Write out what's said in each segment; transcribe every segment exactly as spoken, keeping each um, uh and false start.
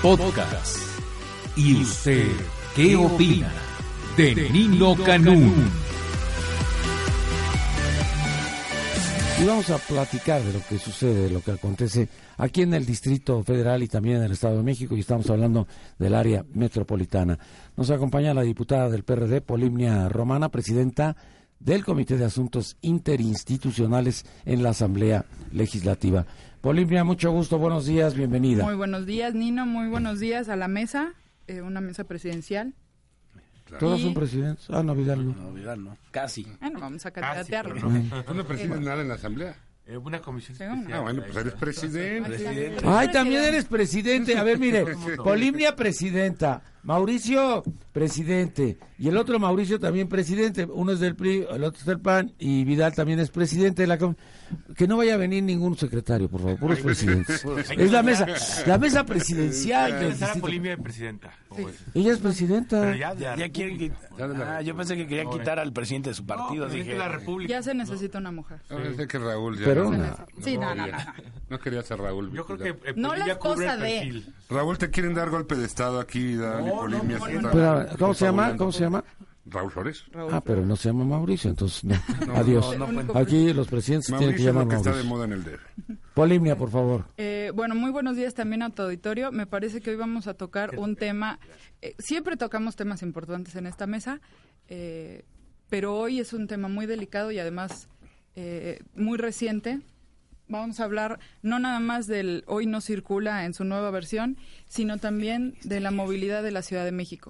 Podcast. ¿Y usted qué opina de Nino Canún? Y vamos a platicar de lo que sucede, de lo que acontece aquí en el Distrito Federal y también en el Estado de México, y estamos hablando del área metropolitana. Nos acompaña la diputada del P R D, Polimnia Romana, presidenta del Comité de Asuntos Interinstitucionales en la Asamblea Legislativa. Polimnia, mucho gusto, buenos días, bienvenida. Muy buenos días, Nino, muy buenos días a la mesa, eh, una mesa presidencial. Claro. ¿Todos y... son presidentes? Ah, no, Vidal no. No, Vidal no. Casi. Bueno, vamos a candidatearlo. ¿Tú no presides nada en la Asamblea? Eh, una comisión especial. Ah, bueno, pues eres presidente. presidente. Ay, también eres presidente. A ver, mire, Polimnia presidenta, Mauricio presidente, y el otro Mauricio también presidente. Uno es del P R I, el otro es del P A N, y Vidal también es presidente de la com- Que no vaya a venir ningún secretario, por favor, puros presidentes. Es la mesa, la mesa presidencial del Sara distrito. Polimnia de presidenta. Sí. Ella es presidenta. Pero ya, ya, ya quieren quitar. Ah, yo pensé que querían quitar al presidente de su partido. No, dije, es la República. Ya se necesita una mujer. Ahora sé que Raúl ya Pero no, una- Sí, no, no, no. quería, no. no quería ser Raúl. Yo creo que eh, No Polimnia la esposa cubre el de- perfil. Raúl, te quieren dar golpe de estado aquí, Dani No, Polimnia. no, se no, está- Pero, ¿cómo está se llama? burlando. ¿Cómo se llama? Raúl Flores. Raúl. Ah, pero no se llama Mauricio, entonces no. No, Adiós. no, no, Aquí los presidentes se tienen que Mauricio es llamar lo que está de Mauricio. moda en el D F. Polimnia, por favor. Eh, bueno, muy buenos días también a tu auditorio. Me parece que hoy vamos a tocar un tema, eh, siempre tocamos temas importantes en esta mesa, eh, pero hoy es un tema muy delicado y además eh, muy reciente. Vamos a hablar no nada más del Hoy no circula en su nueva versión, sino también de la movilidad de la Ciudad de México.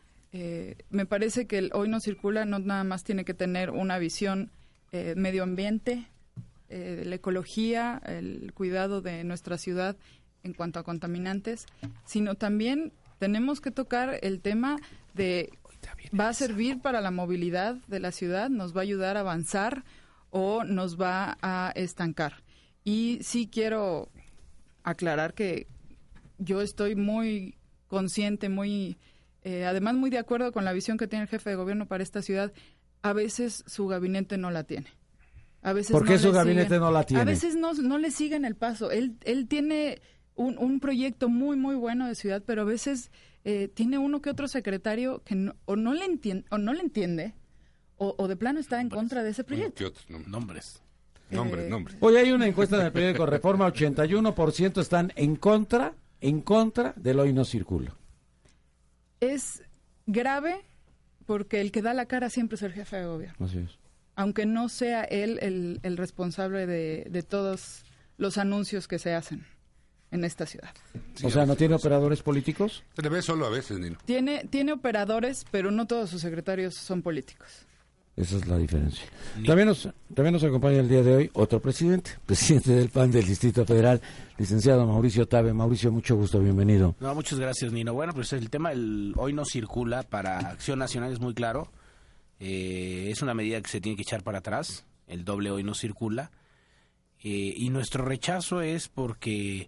Eh, me parece que el Hoy no circula no nada más tiene que tener una visión eh, medio ambiente, eh, de la ecología, el cuidado de nuestra ciudad en cuanto a contaminantes, sino también tenemos que tocar el tema de ¿va a servir para la movilidad de la ciudad? ¿Nos va a ayudar a avanzar o nos va a estancar? Y sí quiero aclarar que yo estoy muy consciente, muy eh, además muy de acuerdo con la visión que tiene el jefe de gobierno para esta ciudad. A veces su gabinete no la tiene. A veces ¿Por qué no su le gabinete siguen- no la tiene? A veces no, no le siguen el paso. Él, él tiene un, un proyecto muy, muy bueno de ciudad, pero a veces eh, tiene uno que otro secretario que no, o, no le entiende, o no le entiende o, o de plano está en contra de ese Bueno, proyecto. ¿qué otros nombres? nombres. Nombres, Eh, nombres. Hoy hay una encuesta del periódico Reforma, ochenta y uno por ciento están en contra, en contra del Hoy no circula. Es grave porque el que da la cara siempre es el jefe de gobierno. Así es. Aunque no sea él el, el responsable de, de todos los anuncios que se hacen en esta ciudad. Sí, O sea, a ¿no veces. tiene operadores políticos? Se le ve solo a veces, Nino. Tiene, tiene operadores, pero no todos sus secretarios son políticos. Esa es la diferencia. También nos, también nos acompaña el día de hoy otro presidente, presidente del P A N del Distrito Federal, licenciado Mauricio Tabe. Mauricio, mucho gusto, bienvenido. No, muchas gracias, Nino. Bueno, pues el tema el Hoy no circula para Acción Nacional es muy claro. Eh, es una medida que se tiene que echar para atrás. El doble Hoy no circula. Eh, y nuestro rechazo es porque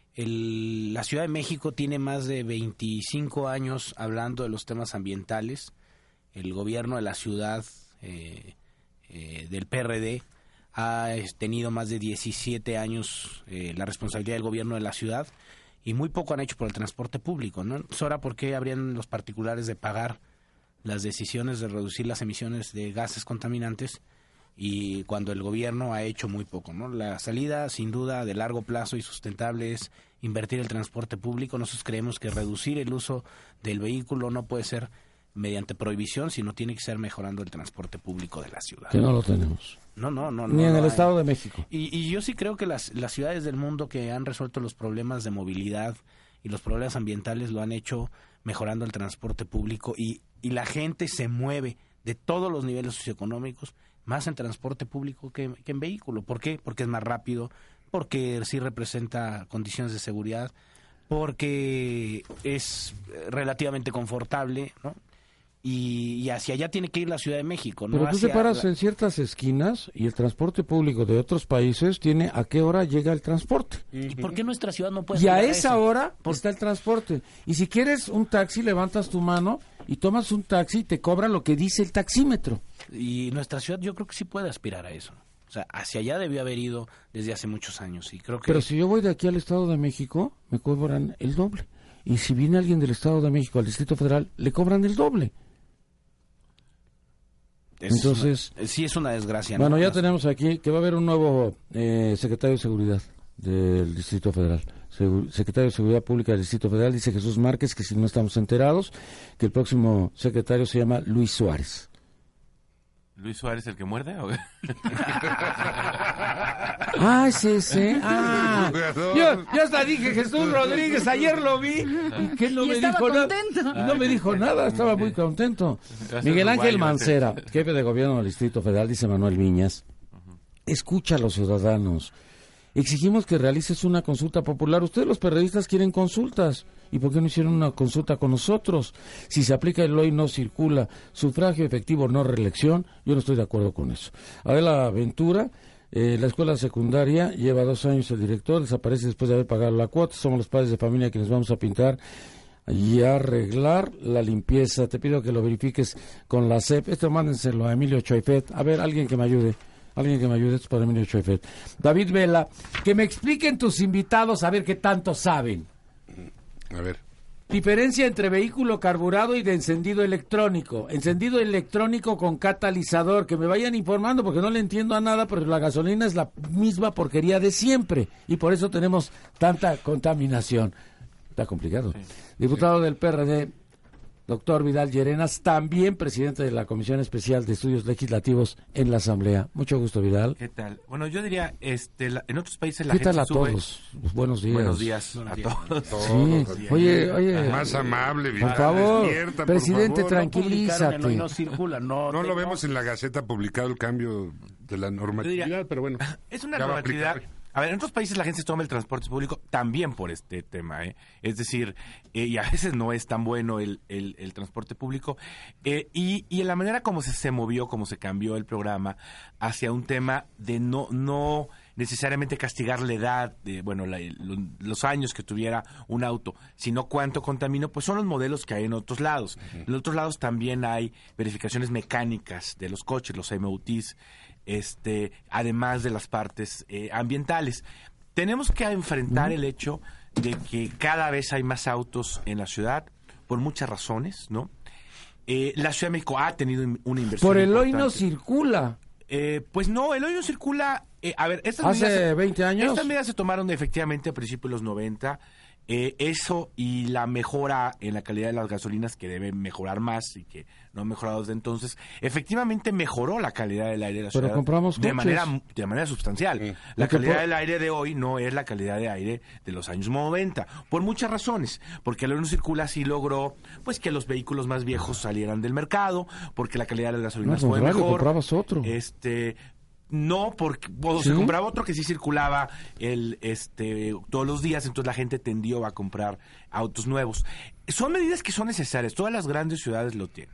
el, la Ciudad de México tiene más de veinticinco años hablando de los temas ambientales. El gobierno de la ciudad eh, eh, del P R D ha eh, tenido más de diecisiete años eh, la responsabilidad del gobierno de la ciudad y muy poco han hecho por el transporte público, ¿no? Entonces, ahora, ¿por qué habrían los particulares de pagar las decisiones de reducir las emisiones de gases contaminantes y cuando el gobierno ha hecho muy poco, ¿no? La salida, sin duda, de largo plazo y sustentable es invertir el transporte público. Nosotros creemos que reducir el uso del vehículo no puede ser mediante prohibición, sino tiene que ser mejorando el transporte público de la ciudad. Que no lo tenemos. No, no, no. Ni no en lo el hay. Estado de México. Y, y yo sí creo que las, las ciudades del mundo que han resuelto los problemas de movilidad y los problemas ambientales lo han hecho mejorando el transporte público y, y la gente se mueve de todos los niveles socioeconómicos más en transporte público que, que en vehículo. ¿Por qué? Porque es más rápido, porque sí representa condiciones de seguridad, porque es relativamente confortable, ¿no? Y, y hacia allá tiene que ir la Ciudad de México, ¿no? Pero tú Hacia te paras la- en ciertas esquinas y el transporte público de otros países tiene a qué hora llega el transporte. ¿Y por qué nuestra ciudad no puede Y a aspirar esa eso? hora Por- está el transporte. Y si quieres un taxi, levantas tu mano y tomas un taxi y te cobran lo que dice el taxímetro. Y nuestra ciudad yo creo que sí puede aspirar a eso. O sea, hacia allá debió haber ido desde hace muchos años y creo que... Pero si yo voy de aquí al Estado de México, me cobran el doble. y si viene alguien del Estado de México al Distrito Federal, le cobran el doble. Es Entonces, una, sí es una desgracia. Bueno, ¿no? ya Las- tenemos aquí que va a haber un nuevo eh, secretario de Seguridad del Distrito Federal. Segu- secretario de Seguridad Pública del Distrito Federal, dice Jesús Márquez, que si no estamos enterados, que el próximo secretario se llama Luis Suárez. ¿Luis Suárez el que muerde? ¿O qué? Ah, sí, sí. Ah, yo, yo hasta dije Jesús Rodríguez, ayer lo vi y que no Y me estaba dijo nada. contento. Y no me dijo nada, estaba muy contento. Miguel Ángel Mancera, jefe de gobierno del Distrito Federal, dice Manuel Viñas, escucha a los ciudadanos. Exigimos que realices una consulta popular. Ustedes los periodistas quieren consultas. ¿Y por qué no hicieron una consulta con nosotros? Si se aplica el hoy no circula, sufragio efectivo, no reelección, yo no estoy de acuerdo con eso. Adela Ventura, eh, la escuela secundaria, lleva dos años el director, desaparece después de haber pagado la cuota. Somos los padres de familia quienes vamos a pintar y arreglar la limpieza. Te pido que lo verifiques con la S E P. Esto mándenselo a Emilio Choifet. A ver, alguien que me ayude. Alguien que me ayude, esto es para Emilio Choifet. David Vela, que me expliquen tus invitados a ver qué tanto saben. A ver. Diferencia entre vehículo carburado y de encendido electrónico. Encendido electrónico con catalizador. Que me vayan informando porque no le entiendo a nada, pero la gasolina es la misma porquería de siempre. Y por eso tenemos tanta contaminación. Está complicado. Sí. Diputado sí. del P R D, doctor Vidal Llerenas, también presidente de la Comisión Especial de Estudios Legislativos en la Asamblea. Mucho gusto, Vidal. ¿Qué tal? Bueno, yo diría, este, la, en otros países la ¿Qué gente tal a sube... todos? Buenos días. Buenos días Buenos a días. todos. Sí. Todos. Oye, oye. Más amable, Por Vidal, favor, despierta, presidente, por favor. tranquilízate. No, no circula, no. No te- lo vemos en la Gaceta publicado el cambio de la normatividad, Diría, pero bueno. Es una ya va a normatividad. aplicar. A ver, en otros países la gente se toma el transporte público también por este tema, ¿eh? Es decir, eh, y a veces no es tan bueno el, el, el transporte público. Eh, y, y en la manera como se, se movió, como se cambió el programa hacia un tema de no, no necesariamente castigar la edad, de, bueno, la, lo, los años que tuviera un auto, sino cuánto contaminó, pues son los modelos que hay en otros lados. Uh-huh. En otros lados también hay verificaciones mecánicas de los coches, los M O Ts, este, además de las partes eh, ambientales. Tenemos que enfrentar el hecho de que cada vez hay más autos en la ciudad, por muchas razones, ¿no? Eh, la Ciudad de México ha tenido una inversión Por el importante. hoy no circula. Eh, pues no, el hoy no circula. Eh, a ver, estas Hace medidas, veinte años. Estas medidas se tomaron efectivamente a principios de los noventa. Eh, eso y la mejora en la calidad de las gasolinas, que debe mejorar más y que no ha mejorado desde entonces, efectivamente mejoró la calidad del aire de la Pero ciudad compramos de coches. manera de manera sustancial. Sí. La Lo que calidad por- del aire de hoy no es la calidad de aire de los años noventa, por muchas razones, porque el hoy no circula sí logró pues que los vehículos más viejos salieran del mercado, porque la calidad de las gasolinas No, al fue contrario, mejor. comprabas otro. Este no, porque o ¿Sí? se compraba otro que sí circulaba el este todos los días, entonces la gente tendió a comprar autos nuevos. Son medidas que son necesarias, todas las grandes ciudades lo tienen.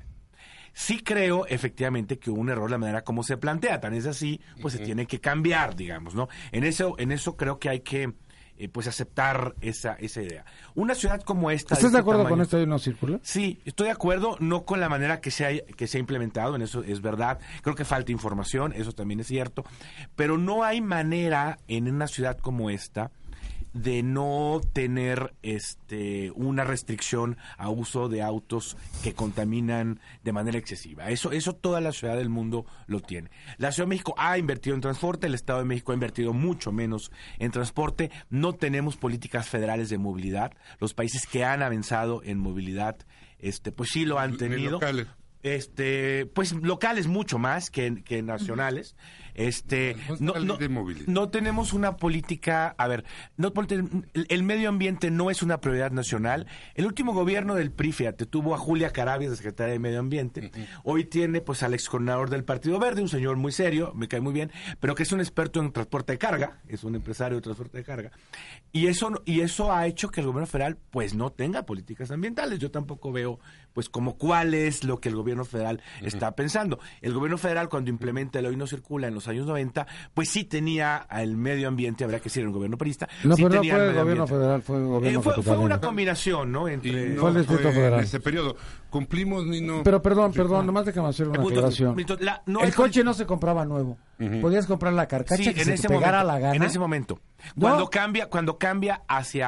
Sí creo, efectivamente, que hubo un error la manera como se plantea, tan es así, pues uh-huh. se tiene que cambiar, digamos, ¿no? En eso, en eso creo que hay que eh, pues aceptar esa, esa idea. Una ciudad como esta... ¿Estás de este acuerdo tamaño, con esto hoy no circula? Sí, estoy de acuerdo, no con la manera que se ha, que se ha implementado, en eso es verdad. Creo que falta información, eso también es cierto. Pero no hay manera en una ciudad como esta de no tener este una restricción a uso de autos que contaminan de manera excesiva. Eso eso toda la ciudad del mundo lo tiene. La Ciudad de México ha invertido en transporte, el Estado de México ha invertido mucho menos en transporte. No tenemos políticas federales de movilidad. Los países que han avanzado en movilidad este pues sí lo han tenido. Locales. Este, pues locales mucho más que, que nacionales. Este, no, no, no tenemos una política, a ver, no, el, el medio ambiente no es una prioridad nacional. El último gobierno del P R I, fíjate, tuvo a Julia Carabias, de secretaria de Medio Ambiente. Uh-huh. Hoy tiene pues al excoordinador del Partido Verde, un señor muy serio, me cae muy bien, pero que es un experto en transporte de carga, es un empresario de transporte de carga. Y eso, y eso ha hecho que el gobierno federal pues no tenga políticas ambientales. Yo tampoco veo pues como cuál es lo que el gobierno federal uh-huh. está pensando. El gobierno federal, cuando implementa el hoy no circula en los años noventa, pues sí tenía al medio ambiente, habría que decir, el gobierno priista. No, sí pero no tenía fue el el medio gobierno ambiente. federal, fue el gobierno Eh, fue, fue capitalino. una combinación, ¿no? Entre... Y no Fue el Distrito fue Federal. en ese periodo. Cumplimos ni no. Pero perdón, perdón, nomás déjame hacer una Punto- aclaración. punto- la- no el hay- coche no se compraba nuevo. Uh-huh. Podías comprar la carcacha Sí, que en se ese te pegara momento, la gana. en ese momento. Cuando No. cambia, cuando cambia hacia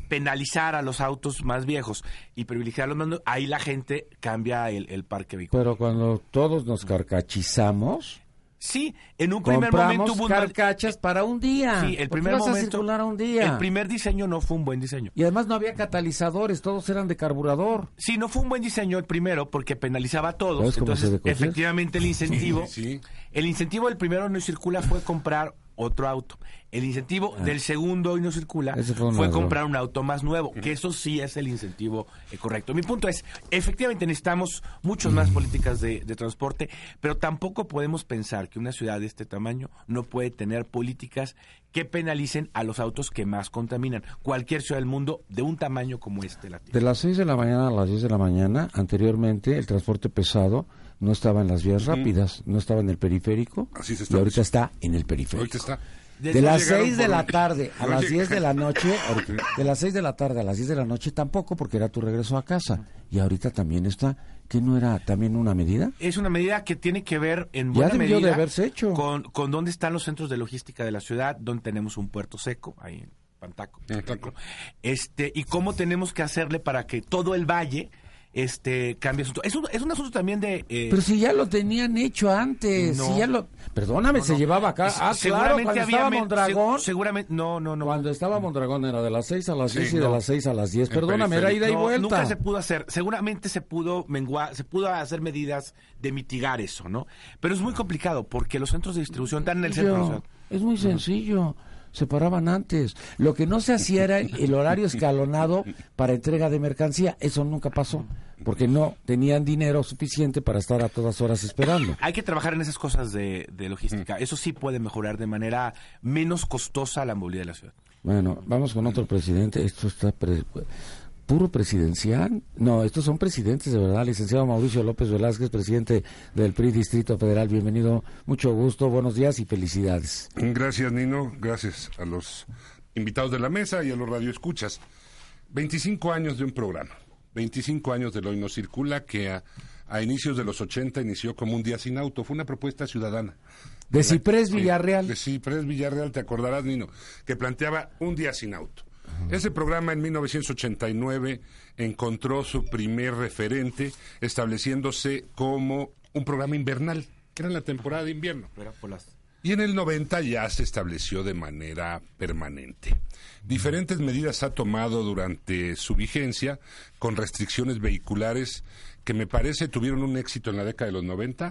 penalizar a los autos más viejos y privilegiar a los más nuevos, ahí la gente cambia el, el parque vehicular. Pero cuando todos nos carcachizamos, sí, en un primer compramos momento hubo un carcachas para un día. Sí, el ¿Por qué primer vas a momento circular a un día? El primer diseño no fue un buen diseño. Y además no había catalizadores, todos eran de carburador. Sí, no fue un buen diseño el primero porque penalizaba a todos. ¿Sabes cómo se Entonces, decoció? efectivamente el incentivo, Sí. el incentivo del primero no circula fue comprar otro auto. El incentivo Ah. del segundo hoy no circula Ese fue fue, un error. comprar un auto más nuevo, que eso sí es el incentivo eh, correcto. Mi punto es, efectivamente necesitamos muchas más políticas de, de transporte, pero tampoco podemos pensar que una ciudad de este tamaño no puede tener políticas que penalicen a los autos que más contaminan. Cualquier ciudad del mundo de un tamaño como este la tiene. De las seis de la mañana a las diez de la mañana, anteriormente el transporte pesado no estaba en las vías rápidas, no estaba en el periférico, Así se y ahorita estableció. está en el periférico. Ahorita está. De No las llegaron seis de por- la tarde a no las lleg- diez de la noche, ahorita- de las seis de la tarde a las diez de la noche tampoco, porque era tu regreso a casa. Y ahorita también está, ¿que no era también una medida? Es una medida que tiene que ver en Ya buena debió medida de haberse hecho. Con, con dónde están los centros de logística de la ciudad, donde tenemos un puerto seco, ahí en Pantaco, por Pantaco. ejemplo. este y cómo tenemos que hacerle para que todo el valle este cambie asunto. Es un, es un asunto también de... eh, Pero si ya lo tenían hecho antes, No. si ya lo... Perdóname, no, se no. llevaba acá. Se- Ah, claro, cuando había estaba men- Mondragón, se- seguramente, no, no, no. cuando estaba Mondragón era de las seis a las Sí, diez y de no. las seis a las diez. En Perdóname, era ida y No, vuelta. nunca se pudo hacer. Seguramente se pudo menguar, se pudo hacer medidas de mitigar eso, ¿no? Pero es muy complicado porque los centros de distribución están en el centro de la ciudad. Es muy sencillo. Se paraban antes. Lo que no se hacía era el horario escalonado para entrega de mercancía. Eso nunca pasó, porque no tenían dinero suficiente para estar a todas horas esperando. Hay que trabajar en esas cosas de, de logística. Eso sí puede mejorar de manera menos costosa la movilidad de la ciudad. Bueno, vamos con otro presidente. Esto está pre- puro presidencial. No, estos son presidentes de verdad. Licenciado Mauricio López Velázquez, presidente del P R I Distrito Federal. Bienvenido, mucho gusto, buenos días y felicidades. Gracias, Nino. Gracias a los invitados de la mesa y a los radioescuchas. veinticinco años de un programa. veinticinco años del Hoy No Circula, que a, a inicios de los ochenta inició como un día sin auto. Fue una propuesta ciudadana. De Ciprés Sí, Villarreal. De Ciprés Villarreal, te acordarás, Nino, que planteaba un día sin auto. Ese programa en mil novecientos ochenta y nueve encontró su primer referente, estableciéndose como un programa invernal, que era en la temporada de invierno. Era por las- Y en el noventa ya se estableció de manera permanente. Diferentes medidas ha tomado durante su vigencia, con restricciones vehiculares que me parece tuvieron un éxito en la década de los noventa,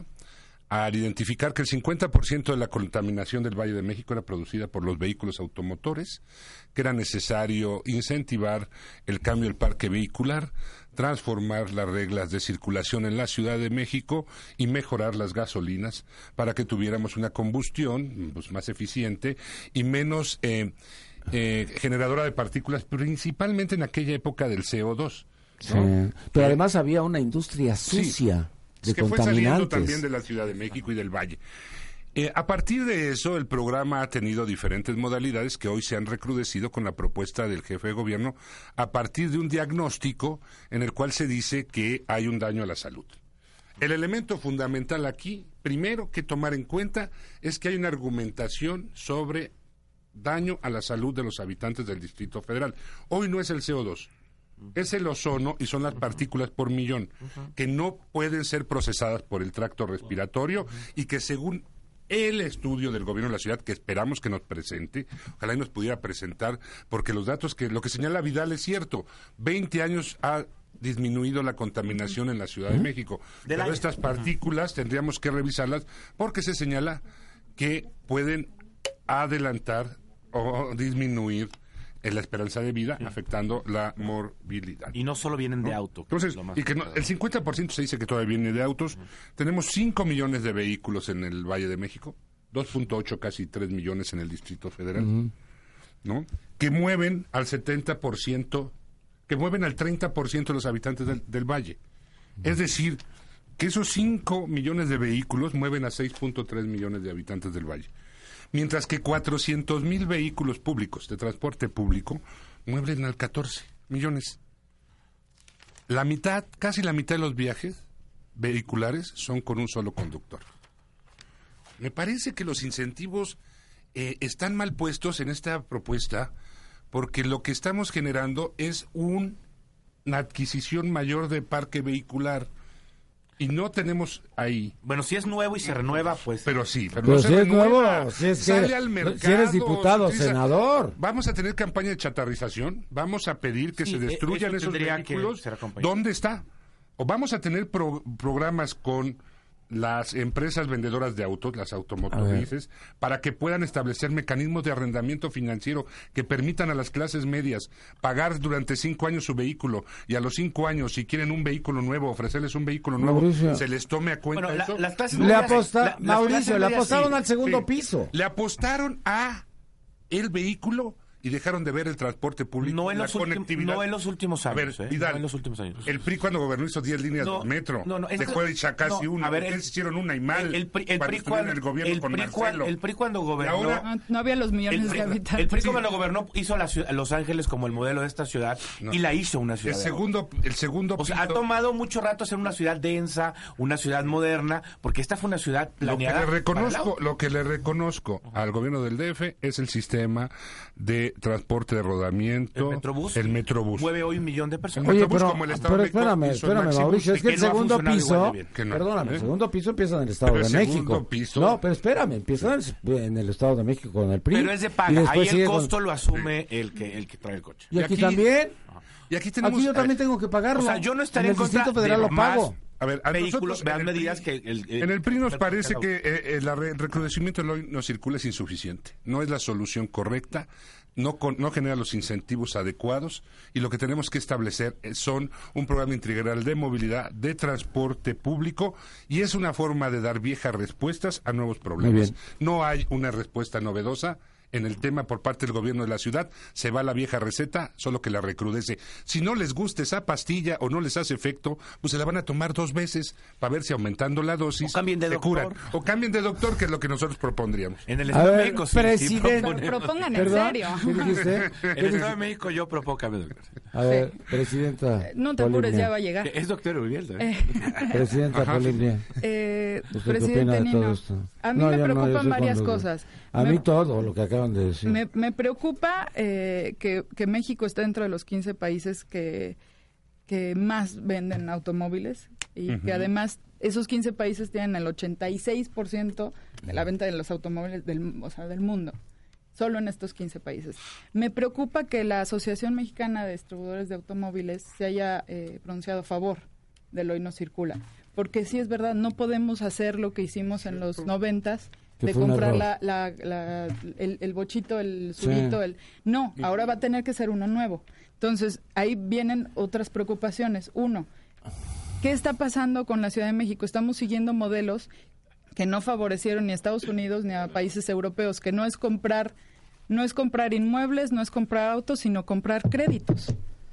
al identificar que el cincuenta por ciento de la contaminación del Valle de México era producida por los vehículos automotores, que era necesario incentivar el cambio del parque vehicular, transformar las reglas de circulación en la Ciudad de México y mejorar las gasolinas para que tuviéramos una combustión pues, más eficiente y menos eh, eh, generadora de partículas, principalmente en aquella época del C O dos. ¿no? Sí. Pero además había una industria sucia Es de que fue saliendo contaminantes. también de la Ciudad de México y del Valle. Eh, a partir de eso, el programa ha tenido diferentes modalidades que hoy se han recrudecido con la propuesta del jefe de gobierno a partir de un diagnóstico en el cual se dice que hay un daño a la salud. El elemento fundamental aquí, primero que tomar en cuenta, es que hay una argumentación sobre daño a la salud de los habitantes del Distrito Federal. Hoy no es el C O dos. Es el ozono y son las partículas por millón que no pueden ser procesadas por el tracto respiratorio y que según el estudio del gobierno de la ciudad, que esperamos que nos presente, ojalá y nos pudiera presentar, porque los datos que lo que señala Vidal es cierto, veinte años ha disminuido la contaminación en la Ciudad de México, Del pero aire. estas partículas tendríamos que revisarlas porque se señala que pueden adelantar o disminuir en la esperanza de vida, afectando la morbilidad. Y no solo vienen de ¿no? auto. que es Entonces, lo más y que no- complicado. el cincuenta por ciento se dice que todavía viene de autos. Tenemos cinco millones de vehículos en el Valle de México, dos punto ocho, casi tres millones en el Distrito Federal, ¿no? Que mueven al setenta por ciento, que mueven al treinta por ciento de los habitantes del, del Valle. Es decir, que esos cinco millones de vehículos mueven a seis punto tres millones de habitantes del Valle. Mientras que cuatrocientos mil vehículos públicos de transporte público mueven al catorce millones. La mitad, casi la mitad de los viajes vehiculares son con un solo conductor. Me parece que los incentivos eh, están mal puestos en esta propuesta porque lo que estamos generando es un, una adquisición mayor de parque vehicular. Y no tenemos ahí. Bueno, si es nuevo y se renueva, pues... Pero sí, pero, Pero no si se es renueva, nuevo, si es que sale eres- al mercado. si eres diputado, se utiliza- senador. Vamos a tener campaña de chatarrización, vamos a pedir que Sí, se e- destruyan eso esos tendría que vehículos. ser acompañado. ¿Dónde está? O vamos a tener pro- programas con las empresas vendedoras de autos, las automotrices, para que puedan establecer mecanismos de arrendamiento financiero que permitan a las clases medias pagar durante cinco años su vehículo y a los cinco años, si quieren un vehículo nuevo, ofrecerles un vehículo nuevo, Mauricio. se les tome a cuenta Bueno, la- eso. las clases Le medias- aposta, la- las Mauricio, clases le medias apostaron sí. al segundo Sí. piso. Le apostaron a el vehículo y dejaron de ver el transporte público, No en, la los últimos, conectividad. no en los últimos A años, ver, ¿eh? Vidal, No en los últimos años. el P R I cuando gobernó hizo diez líneas No, de metro. no, no, es Dejó que- de echar casi no, una. a ver, Ustedes el- hicieron una y mal. El, el, P R I- el cuando P R I estuvieron cuando, en el gobierno el con P R I cuan- Marcelo. el P R I cuando gobernó... ahora- No, no había los millones el, de el, habitantes. el P R I Sí. cuando gobernó hizo la ciudad- Los Ángeles como el modelo de esta ciudad No. y la hizo una El ciudad. de segundo, el segundo O sea, ha piso, tomado mucho rato hacer una ciudad densa, una ciudad moderna, porque esta fue una ciudad lo que planeada. le para el reconozco, auto. lo que le reconozco al gobierno del D F es el sistema de transporte de rodamiento, El Metrobús. el Metrobús. Mueve hoy un millón de personas. El Oye, Metrobús pero, como el Estado pero de México espérame, hizo el espérame, Maxibus, Mauricio, es que que el no ha segundo funcionado igual piso, de bien. Que no, perdóname, ¿eh? el segundo piso empieza en el Estado Pero de el segundo México. piso- No, pero espérame, empieza en el- en el Estado de México con el P R I. Pero es de y paga. después Ahí el sigue con- costo lo asume el que el que trae el coche. Y Y aquí, aquí- también. Y aquí tenemos... Aquí yo a también ver, tengo que pagarlo. O sea, yo no estaré en en el contra Distrito Federal de lo más pago. A ver, a vehículos, nosotros vean en el medidas P R I que... El, el- En el P R I nos el- parece que eh, el arre- recrudecimiento del hoy no circula es insuficiente. No es la solución correcta, no, con- no genera los incentivos adecuados y lo que tenemos que establecer eh, son un programa integral de movilidad, de transporte público y es una forma de dar viejas respuestas a nuevos problemas. bien. No hay una respuesta novedosa. En el tema por parte del gobierno de la ciudad, se va la vieja receta, solo que la recrudece. Si no les gusta esa pastilla o no les hace efecto, pues se la van a tomar dos veces para ver si aumentando la dosis O cambien de se doctor. curan. O cambien de doctor, que es lo que nosotros propondríamos. En el A Estado de ver, México sí, sí presidente. proponemos. Propongan en ¿Perdón? serio. ¿Qué dijiste? En el Estado de México yo propongo cambio de doctor. A ver, presidenta. No te apures, Polimnia. ya va a llegar. Es doctor Uriel, ¿eh? Presidenta Ajá. Polimnia. Eh, ¿Usted qué presidente opina de Nino, todo esto? a mí No, me yo no, yo preocupan soy varias con lo- cosas. A Me- mí todo lo que acaban de decir. Me, me preocupa eh, que, que México está dentro de los quince países que, que más venden automóviles y que además esos quince países tienen el ochenta y seis por ciento de la venta de los automóviles del, o sea, del mundo. Solo en estos quince países. Me preocupa que la Asociación Mexicana de Distribuidores de Automóviles se haya eh, pronunciado a favor del hoy no circula. Porque sí es verdad, no podemos hacer lo que hicimos en los noventas, Que de fue un comprar error. la, la, la- el, el bochito, el surito, el... No, ahora va a tener que ser uno nuevo. Entonces, ahí vienen otras preocupaciones. Uno, ¿qué está pasando con la Ciudad de México? Estamos siguiendo modelos que no favorecieron ni a Estados Unidos ni a países europeos, que no es comprar, no es comprar inmuebles, no es comprar autos, sino comprar créditos.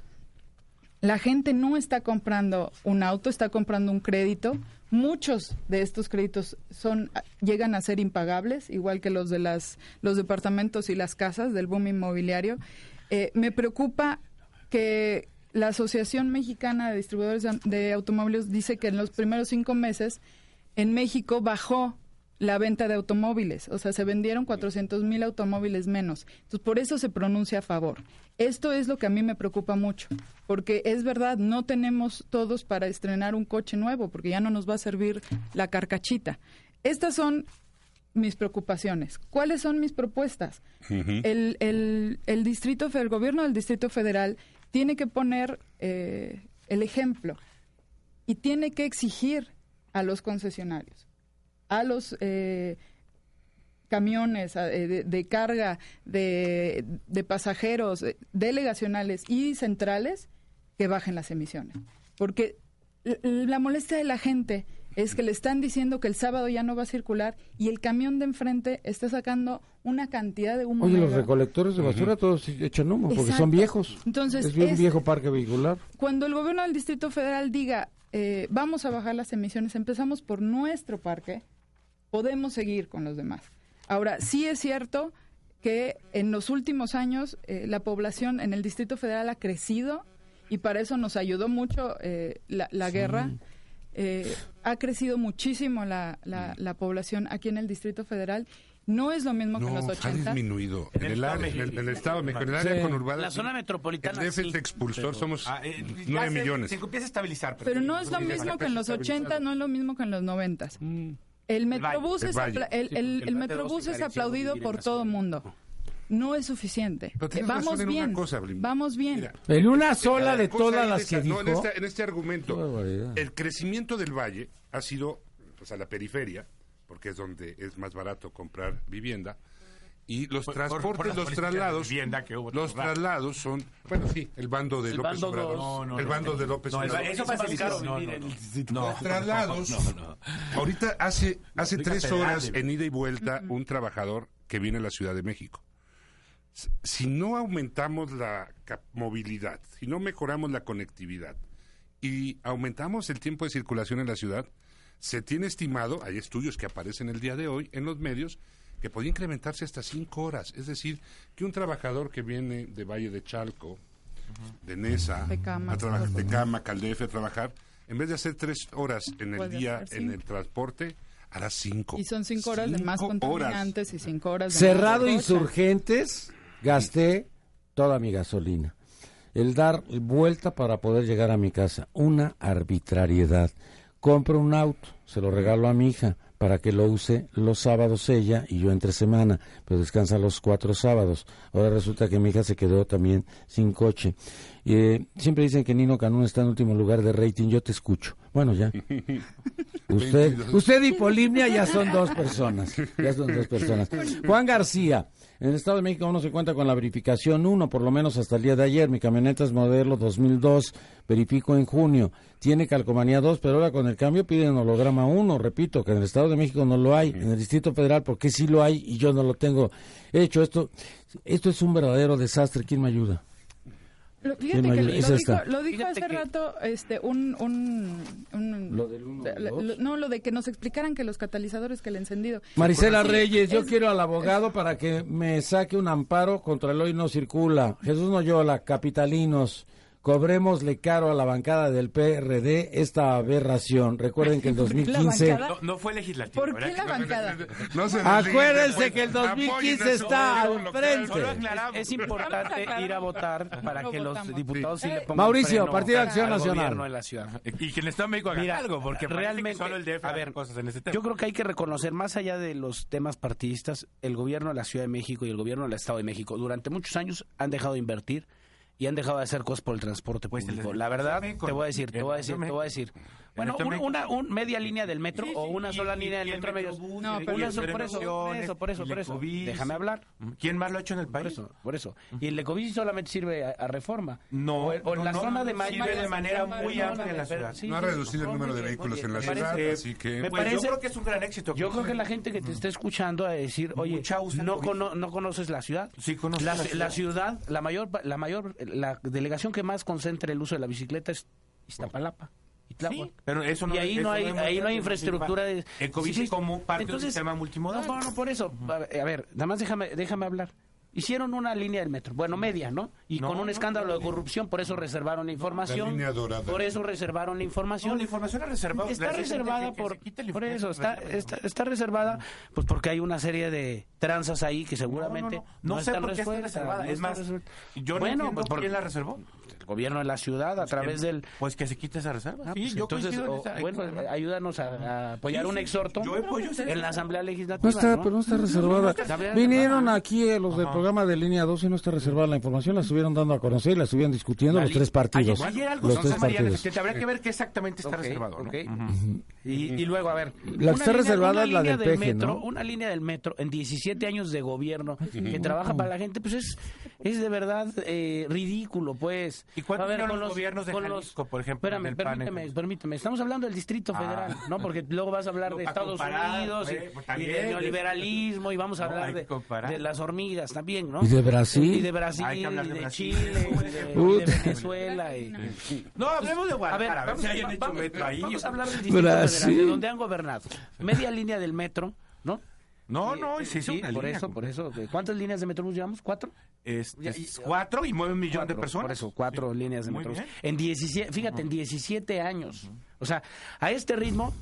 La gente no está comprando un auto, está comprando un crédito. Muchos de estos créditos son llegan a ser impagables, igual que los de las los departamentos y las casas del boom inmobiliario. Eh, me preocupa que la Asociación Mexicana de Distribuidores de, de Automóviles dice que en los primeros cinco meses en México bajó la venta de automóviles, o sea, se vendieron cuatrocientos mil automóviles menos. Entonces, por eso se pronuncia a favor. Esto es lo que a mí me preocupa mucho, porque es verdad, no tenemos todos para estrenar un coche nuevo, porque ya no nos va a servir la carcachita. Estas son mis preocupaciones. ¿Cuáles son mis propuestas? Ujú. El, el, el distrito, el gobierno del Distrito Federal tiene que poner eh, el ejemplo y tiene que exigir a los concesionarios, a los eh, camiones a, eh, de, de carga, de, de pasajeros, eh, delegacionales y centrales, que bajen las emisiones. Porque l- la molestia de la gente es que le están diciendo que el sábado ya no va a circular y el camión de enfrente está sacando una cantidad de humo Oye, los negro. recolectores de basura todos echan humo porque Exacto. son viejos. Entonces, es bien es- viejo parque vehicular. Cuando el gobierno del Distrito Federal diga, eh, vamos a bajar las emisiones, empezamos por nuestro parque, podemos seguir con los demás. Ahora, sí es cierto que en los últimos años eh, la población en el Distrito Federal ha crecido y para eso nos ayudó mucho eh, la, la guerra. Eh, ha crecido muchísimo la, la, la población aquí en el Distrito Federal No es lo mismo que en No, los ha ochenta. disminuido. En el, área, en, el, en el Estado de México, en el área Sí. conurbada. La zona metropolitana, El D F sí, te expulsó, pero- somos Ah, eh, ya nueve se- millones. Se empieza a estabilizar. Pero no es lo mismo que en los ochenta, no es lo mismo que en los noventa. El Metrobús el es, Valle. apla- el, Sí, el- porque el el Metrobús Valle es dos aplaudido vivir en por la todo ciudad. el mundo. No es suficiente. Pero tienes Eh, Vamos razón en bien. una cosa, Blim. Vamos bien. Mira, En una sola la de cosa todas ahí las esa- que no, en dijo. este, en este argumento, Qué barbaridad. el crecimiento del valle ha sido, pues, a la periferia, porque es donde es más barato comprar vivienda, y los Por- por- transportes, por las los políticas de traslados, vivienda que hubo, los claro. traslados son, bueno, sí, el bando de El López bando Obrador, dos. No, no, el no, bando no. de López No, Obrador. eso Es más facilita caro no, vivir no, en no. el distrito. No, Los traslados, no, no. ahorita hace, hace Política tres federal horas de- en ida y vuelta un trabajador que viene a la Ciudad de México. S- Si no aumentamos la cap- movilidad, si no mejoramos la conectividad y aumentamos el tiempo de circulación en la ciudad, se tiene estimado, hay estudios que aparecen el día de hoy en los medios, que podría incrementarse hasta cinco horas. Es decir, que un trabajador que viene de Valle de Chalco, de Nesa, Tecama, a trabajar, todo. Tecama, Caldefe, a trabajar, en vez de hacer tres horas en el Puede día hacer en cinco. el transporte, hará cinco. Y son cinco horas de más Cinco contaminantes y cinco horas de Cerrado más cocha. Insurgentes, gasté toda mi gasolina. El dar vuelta para poder llegar a mi casa, una arbitrariedad. Compro un auto, se lo regalo a mi hija para que lo use los sábados ella y yo entre semana, pero descansa los cuatro sábados. Ahora resulta que mi hija se quedó también sin coche. Eh, siempre dicen que Nino Canún está en último lugar de rating, yo te escucho. Bueno, ya. Usted, usted y Polimnia ya son dos personas. Ya son dos personas. Juan García, en el Estado de México uno se cuenta con la verificación uno, por lo menos hasta el día de ayer. Mi camioneta es modelo dos mil dos, verifico en junio. Tiene calcomanía dos, pero ahora con el cambio piden holograma uno. Repito, que en el Estado de México no lo hay. En el Distrito Federal, porque sí lo hay y yo no lo tengo hecho. Esto, esto es un verdadero desastre. ¿Quién me ayuda? Lo, Sí, fíjate no, que es lo dijo, esta. lo dijo Fíjate hace que- rato este un, un, un- Lo del uno, del lo- dos. lo- no, lo de que nos explicaran que los catalizadores, que el encendido. Marisela Reyes, yo Es- quiero al abogado para que me saque un amparo contra el hoy no circula. Jesús Noyola, capitalinos, cobrémosle caro a la bancada del P R D esta aberración. Recuerden que en dos mil quince... La bancada- No, no fue legislativo. ¿Por qué ¿verdad? la bancada? No se Acuérdense desligue, que el pues, dos mil quince apoyen está eso, al lo frente. solo Es, es importante ir a votar para No que los votamos. diputados sí le pongan Mauricio, freno Partido de Acción al Nacional. gobierno de la ciudad. Y que el Estado de México haga Mira, algo, porque parece que realmente, solo el D F a hace ver, cosas en ese tema. Yo creo que hay que reconocer, más allá de los temas partidistas, el gobierno de la Ciudad de México y el gobierno del Estado de México durante muchos años han dejado de invertir y han dejado de hacer cosas por el transporte Pues, público. el- La verdad, México, te voy a decir, te el- voy a decir, te voy a decir. Bueno, el- un- una un media línea del metro Sí, o sí, una y- sola y- línea del y el metro medio. Metrobús, No, y pero el eso- por eso, por eso, por eso, y por eso. Lecovís. Déjame hablar. ¿Quién más lo ha hecho en el Por país? eso, por eso. Y el Ecovís solamente sirve a, a reforma. No, o, o en no, la no, zona de sirve Mayo- de manera muy No, amplia en la pero- ciudad. sí, No ha sí, reducido el muy número de bien, vehículos muy en la bien. Me ciudad, parece- así que... me Pues yo parece- creo que es un gran éxito. Yo creo que la gente que te está escuchando a decir, oye, Mucha usa el no, COVID. cono- no conoces la ciudad. Sí, conozco la, la ciudad. la ciudad, la mayor, la mayor, la delegación que más concentra el uso de la bicicleta es Iztapalapa. y Tláhuac. Sí, pero eso no y ahí eso no hay, hemos- ahí no hay infraestructura de El COVID ciclistas. como parte Entonces, del sistema multimodal. No, no, por eso. A ver, a ver, nada más déjame, déjame hablar. Hicieron una línea del metro, bueno, media, ¿no? Y No, con un no, escándalo no, de corrupción, por eso reservaron la información. La línea dorada. Por eso reservaron la información. No, la información es reservada. Está La gente reservada que- que por, se quite la por eso, información está, reservada. está, está reservada pues porque hay una serie de tranzas ahí que seguramente No, no, no. No sé están por qué está resueltas, reservada. no Es están más, resueltas. yo no Bueno, entiendo pues por- quién la reservó. el gobierno de la ciudad a través que- del... Pues que se quite esa reserva. Ah, Sí, pues yo entonces, coincido en o- esa- bueno, ayúdanos a, a apoyar Sí, un sí. exhorto Yo apoyo ese- en la Asamblea Legislativa. No está, ¿no? pero no está reservada. está bien. Vinieron aquí eh, los del Ajá. programa de Línea dos y no está reservada la información, la estuvieron dando a conocer y la estuvieron discutiendo La los li- tres partidos. Ayer, ayer algo Los José tres María, partidos. te habría que ver qué exactamente está Ok, reservado. ¿no? ok. Ujú. Y, y luego, a ver. La que una está línea- reservada una es la línea del P G, metro, ¿no? Una línea del metro en diecisiete años de gobierno que trabaja para la gente, pues es, es de verdad eh, ridículo, pues. ¿Y cuántos A ver, eran con los gobiernos de con los- Jalisco, por ejemplo, Espérame, del P A N? permíteme, permíteme. Estamos hablando del Distrito Ah. Federal, ¿no? Porque luego vas a hablar No, de para Estados comparar, Unidos y- güey, pues, y, también, del neoliberalismo y vamos a No, hablar hay que de, comparar. de las hormigas también, ¿no? ¿Y de Brasil? Y de Brasil, Hay que hablar y de de Brasil. Chile, y de, y de Ut. Venezuela. Y, No, hablemos de a ver, Guadalajara, a ver vamos, si hayan hecho vamos- metro ahí. vamos a hablar del Distrito Brasil. Federal, de donde han gobernado. Media línea del metro, ¿no? No, no, y se hizo sí, una por línea, eso, por eso. ¿Cuántas líneas de metrobús llevamos? ¿Cuatro? Es, Ya, es y- cuatro y mueve un millón de Cuatro, personas. Por eso, cuatro Sí. líneas de Muy metrobús. bien. En diecisiete, fíjate, en diecisiete años. O sea, a este ritmo,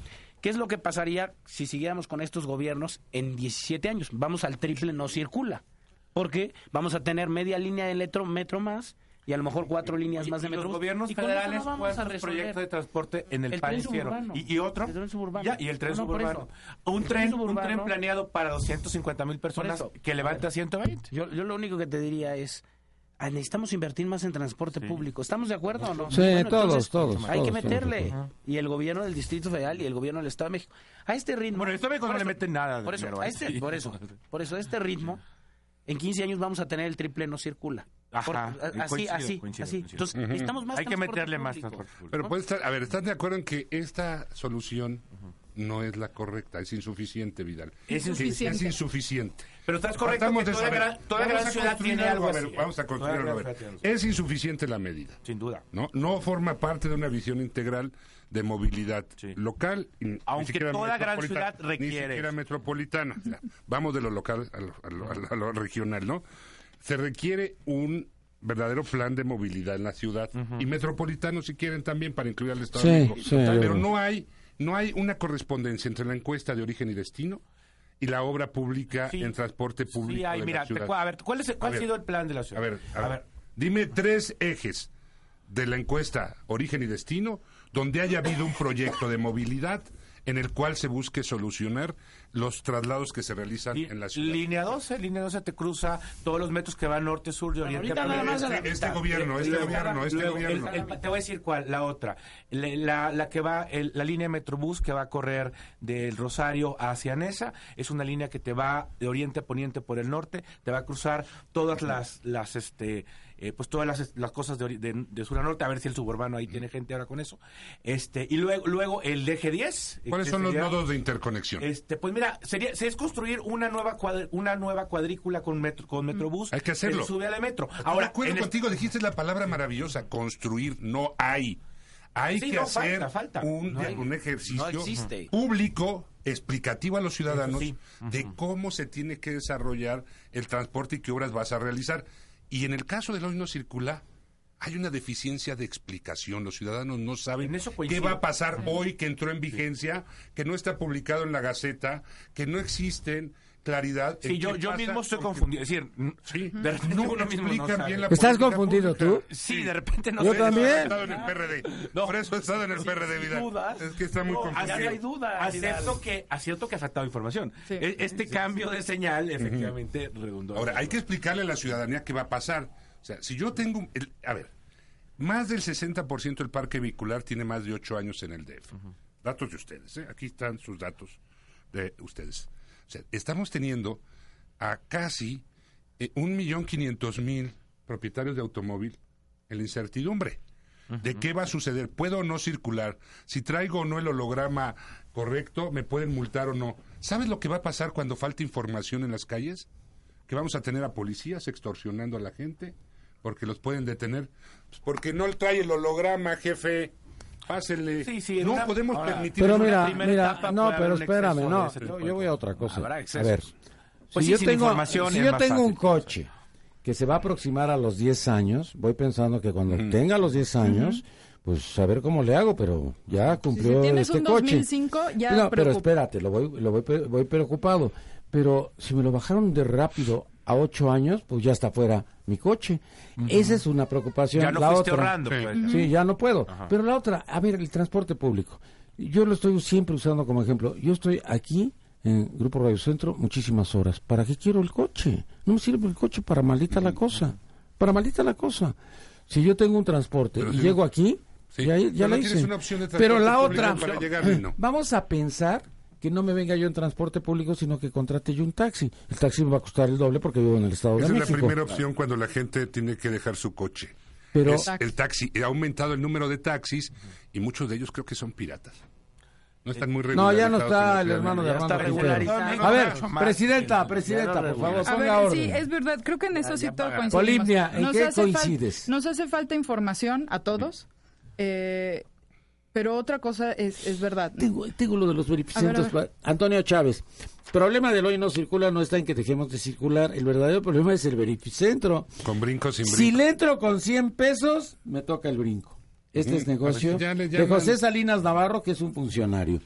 ¿Qué es lo que pasaría si siguiéramos con estos gobiernos en diecisiete años? Vamos al triple no circula. Porque vamos a tener media línea de metro, metro más y a lo mejor cuatro líneas Y, más de y metro. los gobiernos y con eso federales, no vamos ¿cuántos a resolver? proyectos de transporte en el, El país tren hicieron? suburbano. Y, y otro, El tren suburbano. ya, y el tren No, no, por suburbano. eso. Un El tren, tren un tren suburbano. planeado para doscientos cincuenta mil personas eso. que levante a ciento veinte. Yo, yo lo único que te diría es, ah, necesitamos invertir más en transporte Sí. público. ¿Estamos de acuerdo o no? Sí, todos, todos, Hay todos que meterle. estamos Y el gobierno del Distrito Federal y el gobierno del Estado de México. A este ritmo... Bueno, el Estado de México por no le eso- meten nada de Por eso, dinero a ahí, este, sí. por eso, por eso, a este ritmo, en quince años vamos a tener el triple no circula. Ajá, Por- a- así, coincido, así, coincido, así. coincido. Entonces, necesitamos más Hay que transporte meterle más público. transporte público. Pero puede estar, a ver, ¿están de acuerdo en que esta solución no es la correcta? Es insuficiente, Vidal. Es Sí, insuficiente. Es insuficiente. Pero estás correcto Partamos que de toda, saber, gran, toda vamos gran a ciudad construir tiene algo a ver, así. Vamos a construir Toda algo. A gran ver. ciudad tiene algo Es insuficiente la medida. así. Sin duda. ¿no? No forma parte de una visión integral de movilidad Sí. local. y ni Aunque siquiera toda gran metropolitana, ciudad requiere Ni siquiera eso. metropolitana. O sea, vamos de lo local a lo, a lo- a lo- a lo regional, ¿no? Se requiere un verdadero plan de movilidad en la ciudad. Y metropolitano, si quieren, también para incluir al Estado Sí, de México. sí, Pero yo- no hay, no hay una correspondencia entre la encuesta de origen y destino y la obra pública Sí. en transporte público Sí, hay, de mira, la te ciudad. cu- a ver, ¿cuál, es, cuál A ha ver. sido el plan de la ciudad? A ver, a ver, dime tres ejes de la encuesta Origen y Destino donde haya habido un proyecto de movilidad en el cual se busque solucionar los traslados que se realizan Li- en la ciudad. Línea doce, línea doce te cruza todos los metros que van norte, sur y oriente. ahorita nada más a la Este, este mitad. gobierno, este Luego- gobierno, este luego, gobierno. el- el- te voy a decir cuál, la otra. La, la, la que va, el- la línea Metrobús que va a correr del Rosario hacia Nesa, es una línea que te va de oriente a poniente por el norte, te va a cruzar todas las, las este, eh, pues todas las, las cosas de, ori- de, de sur a norte, a ver si el suburbano ahí tiene gente ahora con eso. Este, y luego, luego el D G diez. ¿Cuáles que son los sería- nodos de interconexión? Este, pues mira, sería, se es construir una nueva cuadr- una nueva cuadrícula con metro, con Metrobús. Hay que hacerlo. se sube a la metro. Estoy Ahora, de acuerdo en el- contigo, dijiste la palabra maravillosa, construir, no hay. Hay Sí, que no, hacer falta, falta. Un, No hay. un ejercicio No existe. público, explicativo a los ciudadanos Sí. de cómo se tiene que desarrollar el transporte y qué obras vas a realizar. Y en el caso del hoy no circula, hay una deficiencia de explicación. Los ciudadanos no saben En eso qué coincido. va a pasar hoy que entró en vigencia, que no está publicado en la Gaceta, que no existen claridad. en Sí, yo, qué yo pasa mismo estoy porque- confundido. Es decir, n- Sí, de repente no uno mismo no explican sabe. bien la ¿Estás política confundido pública. tú? Sí, de repente no Yo sé. también. He estado en el P R D. No. Por eso he estado en el P R D, Vidal. dudas. Es que está muy No, confundido. ya no hay duda. Acepto que, acepto que ha faltado información. Sí. E- Este cambio de señal, efectivamente, redundó. Ahora, hay que explicarle a la ciudadanía qué va a pasar. O sea, si yo tengo... un- el- a ver, más del sesenta por ciento del parque vehicular tiene más de ocho años en el D F. Datos de ustedes, ¿eh? Aquí están sus datos de ustedes. O sea, estamos teniendo a casi eh, un millón quinientos mil propietarios de automóvil en la incertidumbre. ¿De qué va a suceder? ¿Puedo o no circular? Si traigo o no el holograma correcto, ¿me pueden multar o no? ¿Sabes lo que va a pasar cuando falta información en las calles? Que vamos a tener a policías extorsionando a la gente porque los pueden detener. Pues porque no trae el holograma, jefe. Pásenle. Sí, sí, en no una- podemos ahora, permitir Pero eso. mira, primera mira, etapa no, puede pero haber un espérame, exceso no, de ese tipo yo, de yo voy a cosas. otra cosa. Habrá A excesos. ver, Pues si sí, yo sin tengo, información si es yo más tengo un fácil. coche que se va a aproximar a los diez años, voy pensando que cuando tenga los diez años, pues a ver cómo le hago, pero ya cumplió Si tienes este un coche. dos mil cinco, ya No, pero preocupa. espérate, lo voy, lo voy, pre- voy preocupado. Pero si me lo bajaron de rápido a ocho años, pues ya está fuera mi coche. Esa es una preocupación. Ya no la fuiste otra, ahorrando. Sí. pues. Sí, ya no puedo. Pero la otra, a ver, el transporte público. Yo lo estoy siempre usando como ejemplo. Yo estoy aquí en Grupo Radio Centro muchísimas horas. ¿Para qué quiero el coche? No me sirve el coche para maldita la cosa. Para maldita la cosa. Si yo tengo un transporte Pero y si llego no- aquí, Sí, ya, ya pero la no hice. tienes una opción de Pero transporte la público otra, para llegar y no. vamos a pensar que no me venga yo en transporte público, sino que contrate yo un taxi. El taxi me va a costar el doble porque vivo en el Estado Esa de es la México. primera opción cuando la gente tiene que dejar su coche. Pero Es el taxi. Ha aumentado el número de taxis y muchos de ellos creo que son piratas. No están muy no, ya no regularizados en está la el Ciudad hermano de Ya está Armando regularizado. Quintero. A ver, Mucho más. presidenta, presidenta, por favor, A ponga ver, orden. sí, es verdad, creo que en eso sí ya todos paga. coincidimos. Olimpia, ¿en Nos qué hace fal- coincides? nos hace falta información a todos, eh, pero otra cosa es, es verdad. Tengo, tengo lo de los beneficentes. A ver, a ver. pa- Antonio Chávez, problema del hoy no circula no está en que dejemos de circular. El verdadero problema es el beneficentro. Con brinco, sin brinco. Si le entro con cien pesos, me toca el brinco. Este Ujú. es negocio A ver, ya le de llaman- José Salinas Navarro, que es un funcionario.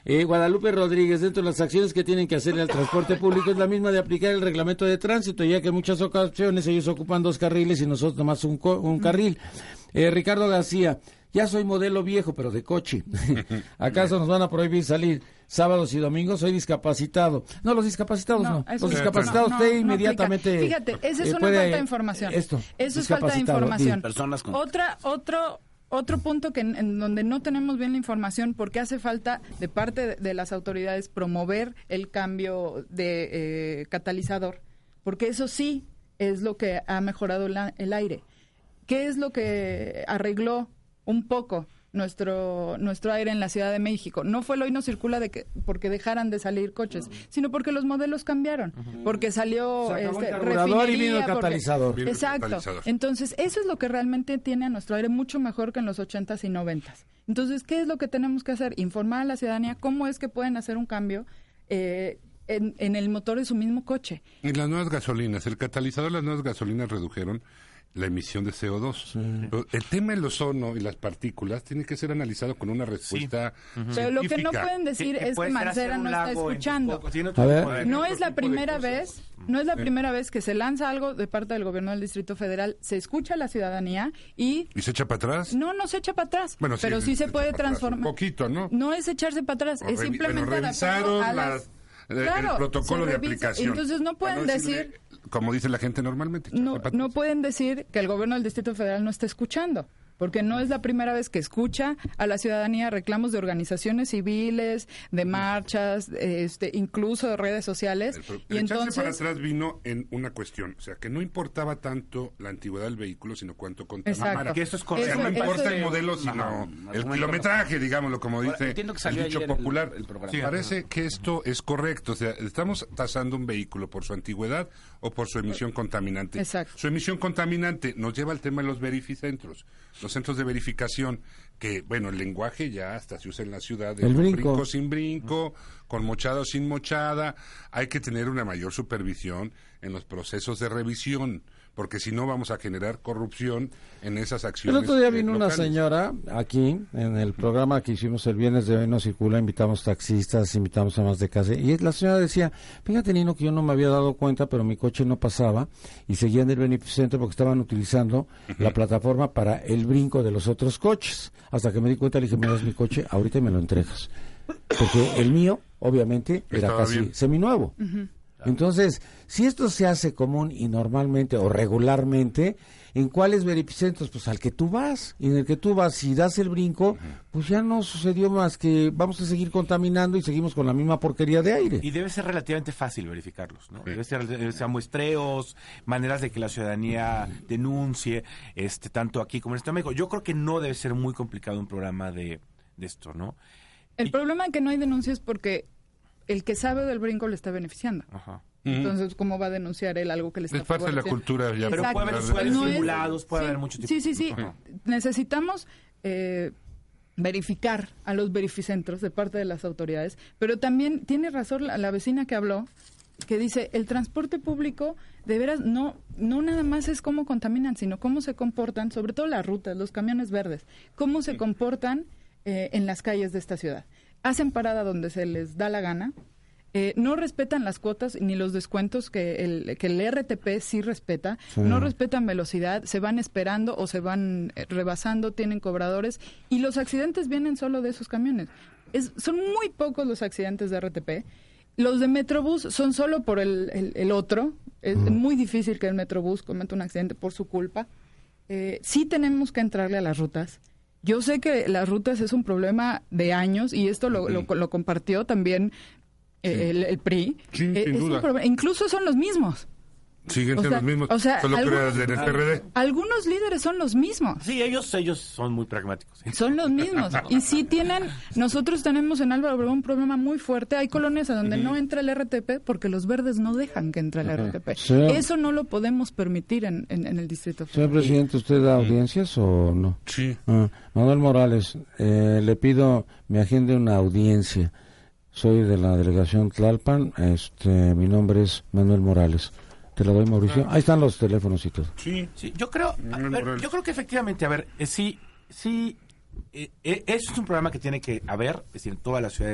Eh, Guadalupe Rodríguez, dentro de las acciones que tienen que hacerle al transporte público es la misma de aplicar el reglamento de tránsito, ya que en muchas ocasiones ellos ocupan dos carriles y nosotros nomás un, co- un carril. Eh, Ricardo García, ya soy modelo viejo, pero de coche. ¿Acaso nos van a prohibir salir sábados y domingos? Soy discapacitado. No, los discapacitados no. No, Los eso discapacitados no, usted no, no inmediatamente... aplica. Fíjate, esa es eh, una puede- falta de información. Esto, Eso es falta de discapacitado, información. di. Personas con- Otra, otro... Otro punto que en, en donde no tenemos bien la información, porque hace falta de parte de, de las autoridades promover el cambio de eh, catalizador, porque eso sí es lo que ha mejorado la- el aire. ¿Qué es lo que arregló un poco nuestro nuestro aire en la Ciudad de México? No fue el hoy no circula de que porque dejaran de salir coches, sino porque los modelos cambiaron, porque salió Se acabó el este, carburador y refinería, vino el porque- catalizador. Vino el Exacto. catalizador. Entonces, eso es lo que realmente tiene a nuestro aire mucho mejor que en los ochentas y noventas. Entonces, ¿qué es lo que tenemos que hacer? Informar a la ciudadanía cómo es que pueden hacer un cambio eh, en, en el motor de su mismo coche. Y las nuevas gasolinas, el catalizador de las nuevas gasolinas redujeron la emisión de C O dos. Pero el tema del ozono y las partículas tiene que ser analizado con una respuesta Pero lo que no científica. pueden decir es que puede ser hacer Mancera un no está lago en escuchando. Texcoco, tiene A otro ver. tipo de- No otro es la tipo de primera cosas. vez, no es la primera vez que se lanza algo de parte del gobierno del Distrito Federal, se escucha a la ciudadanía y ¿Y se echa para atrás? no, no se echa para atrás, Bueno, pero sí se se echa puede para atrás, transformar. un poquito, ¿no? No es echarse para atrás, O es revi- simplemente bueno, adaptarlo revisaron a las- las... el- Claro, el protocolo se de revisa. aplicación. Entonces no pueden Para decirle, decir... como dice la gente normalmente, echarse No, para no atrás. pueden decir que el gobierno del Distrito Federal no está escuchando, porque no es la primera vez que escucha a la ciudadanía reclamos de organizaciones civiles, de marchas, este, incluso de redes sociales. El, pro- Y el echarse entonces, para atrás vino en una cuestión, o sea, que no importaba tanto la antigüedad del vehículo, sino cuánto contaminaba. Exacto. Que eso es O correcto. sea, no Eso- importa eso- el modelo, sino Ajá, el argumento. kilometraje, digámoslo, como Ahora, dice entiendo que el salió dicho ayer el- popular. el programa. Sí, parece que esto es correcto, o sea, estamos tasando un vehículo por su antigüedad o por su emisión contaminante. Exacto. Su emisión contaminante nos lleva al tema de los verificentros, los centros de verificación, que, bueno, el lenguaje ya hasta se usa en la ciudad, El brinco. sin brinco, con mochada o sin mochada. Hay que tener una mayor supervisión en los procesos de revisión, porque si no vamos a generar corrupción en esas El acciones. otro día eh, vino una locales. señora aquí, en el programa que hicimos el viernes de Hoy No Circula, invitamos taxistas, invitamos a más de casa, y la señora decía, fíjate Nino que yo no me había dado cuenta, pero mi coche no pasaba, y seguían el beneficentro porque estaban utilizando la plataforma para el brinco de los otros coches, hasta que me di cuenta, le dije, me das mi coche, ahorita me lo entregas, porque el mío, obviamente, era Estaba casi bien. seminuevo. Entonces, si esto se hace común y normalmente o regularmente, ¿en cuáles verificentros? Pues al que tú vas, y en el que tú vas, si das el brinco, pues ya no sucedió más que vamos a seguir contaminando y seguimos con la misma porquería de aire. Y debe ser relativamente fácil verificarlos, ¿no? Debe ser, debe ser muestreos, maneras de que la ciudadanía denuncie, este, tanto aquí como en este México. Yo creo que no debe ser muy complicado un programa de, de esto, ¿no? el Y- problema de que no hay denuncia es porque el que sabe del brinco le está beneficiando. Ajá. Entonces, ¿cómo va a denunciar él algo que le está Es parte de la favoreciendo? cultura ya. Pero Exacto. puede haber popular de- usuarios No es- simulados, puede sí, haber mucho tipo. Sí, sí, sí. Ajá. Necesitamos eh, verificar a los verificentros de parte de las autoridades, pero también tiene razón la, la vecina que habló, que dice, el transporte público, de veras, no no nada más es cómo contaminan, sino cómo se comportan, sobre todo las rutas, los camiones verdes, cómo se comportan eh, en las calles de esta ciudad. Hacen parada donde se les da la gana, eh, no respetan las cuotas ni los descuentos que el, que el R T P sí respeta, Sí. no respetan velocidad, se van esperando o se van eh, rebasando, tienen cobradores y los accidentes vienen solo de esos camiones. Es, son muy pocos los accidentes de R T P. Los de Metrobús son solo por el, el, el otro. Es muy difícil que el Metrobús cometa un accidente por su culpa. Eh, sí tenemos que entrarle a las rutas. Yo sé que las rutas es un problema de años y esto lo, lo, lo compartió también eh, el, el P R I. Sí, Eh, sin es un duda. problema- incluso son los mismos. Siguen O siendo sea, los mismos, o sea, solo que algún- eran del P R D. Algunos líderes son los mismos. Sí, ellos, ellos son muy pragmáticos. ¿sí? Son los mismos. Y sí tienen, nosotros tenemos en Álvaro Obregón un problema muy fuerte. Hay colonias a donde no entra el R T P porque los verdes no dejan que entre el R T P. Sí. Eso no lo podemos permitir en, en, en el Distrito Señor Federal. presidente, ¿usted da audiencias o no? Sí. Ah, Manuel Morales, eh, le pido me agende una audiencia. Soy de la delegación Tlalpan, este, mi nombre es Manuel Morales. Te la doy, Mauricio. Ahí están los teléfonos y todo. Sí. Sí, yo creo, a Manuel ver, Morales. yo creo que efectivamente, a ver, eh, sí, sí, eh, eh, eso es un programa que tiene que haber, es decir, en todas las ciudades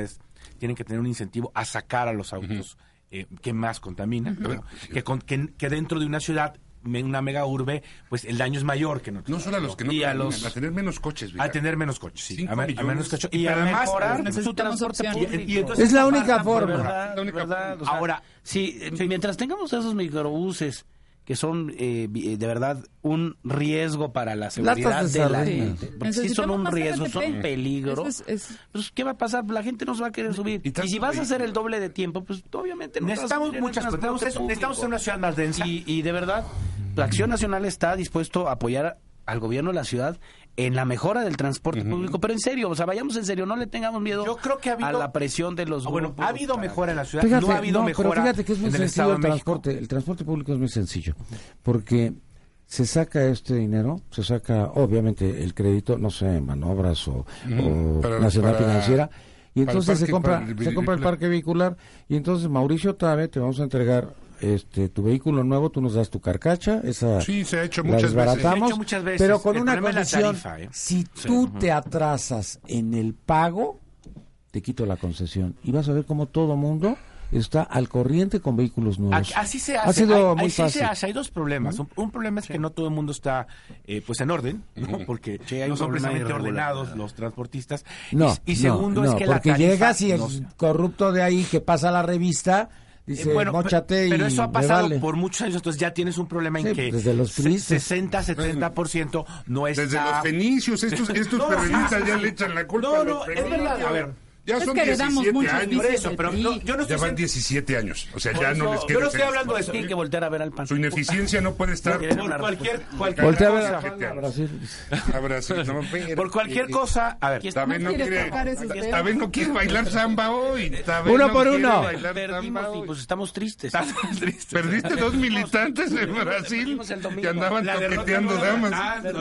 tienen que tener un incentivo a sacar a los autos uh-huh. eh, que más contaminan, uh-huh. ¿no? que, con, que, que dentro de una ciudad, una mega urbe, pues el daño es mayor que no. No solo a los que no y a, los, a tener menos coches, a tener menos coches, sí, a, a menos coches y además su transporte y, y entonces es la única forma. Verdad, la única verdad, o sea, ahora, sí, mientras tengamos esos microbuses que son eh, de verdad un riesgo para la seguridad de, de la gente, porque sí son un riesgo, son un peligro, es, es... pues ¿qué va a pasar? La gente no se va a querer subir, y, y si vas a hacer el doble de tiempo, pues obviamente no necesitamos muchas cosas, necesitamos ser una ciudad más densa, y, y de verdad la Acción Nacional está dispuesto a apoyar al gobierno de la ciudad en la mejora del transporte uh-huh. público, pero en serio, o sea, vayamos en serio, no le tengamos miedo Yo creo que ha habido, a la presión de los oh, bueno, ha habido para... mejora en la ciudad, fíjate, no ha habido no, mejora. Pero fíjate que es muy en sencillo el, el transporte, el transporte público es muy sencillo, porque se saca este dinero, se saca obviamente el crédito, no sé, manobras o, uh-huh. o para, Nacional para, Financiera, y entonces se compra el, se compra el parque vehicular, y entonces Mauricio Tabe te vamos a entregar este tu vehículo nuevo, tú nos das tu carcacha, esa sí, se ha hecho la muchas desbaratamos, veces. Se ha hecho muchas veces. Pero con el una condición, tarifa, ¿eh? si sí. tú uh-huh. te atrasas en el pago, te quito la concesión, y vas a ver cómo todo mundo está al corriente con vehículos nuevos. Así se hace. Ha sido hay, muy así fácil. se hace. Hay dos problemas. Un, un problema es sí. que no todo el mundo está eh, pues en orden, ¿no? Porque sí, hay no son precisamente irregular. ordenados los transportistas. No, y, y segundo no, es no, que porque la tarifa llegas y el no... corrupto de ahí que pasa la revista dice, eh, bueno, móchate y pero eso ha pasado vale. por muchos años, entonces ya tienes un problema en sí, que desde los sesenta, setenta por ciento no está... Desde los fenicios, estos, estos no, perrenistas ya le echan la culpa no, a los no, fenicios. es verdad, a ver... Ya es son que heredamos diecisiete años. Por eso, pero no, yo no estoy ya van diecisiete años. O sea, ya eso, no les queda. Yo no estoy hablando de eso. Tienen que voltear a ver al pan. Su ineficiencia no puede estar. Por cualquier, cualquier Voltea cosa. a ver a Brasil. A Brasil, no, pero, por cualquier cosa, a ver. También no quiere, también no quiere bailar samba hoy. Uno por uno. Perdimos y pues estamos tristes. tristes. Perdiste dos militantes en Brasil que andaban toqueteando damas.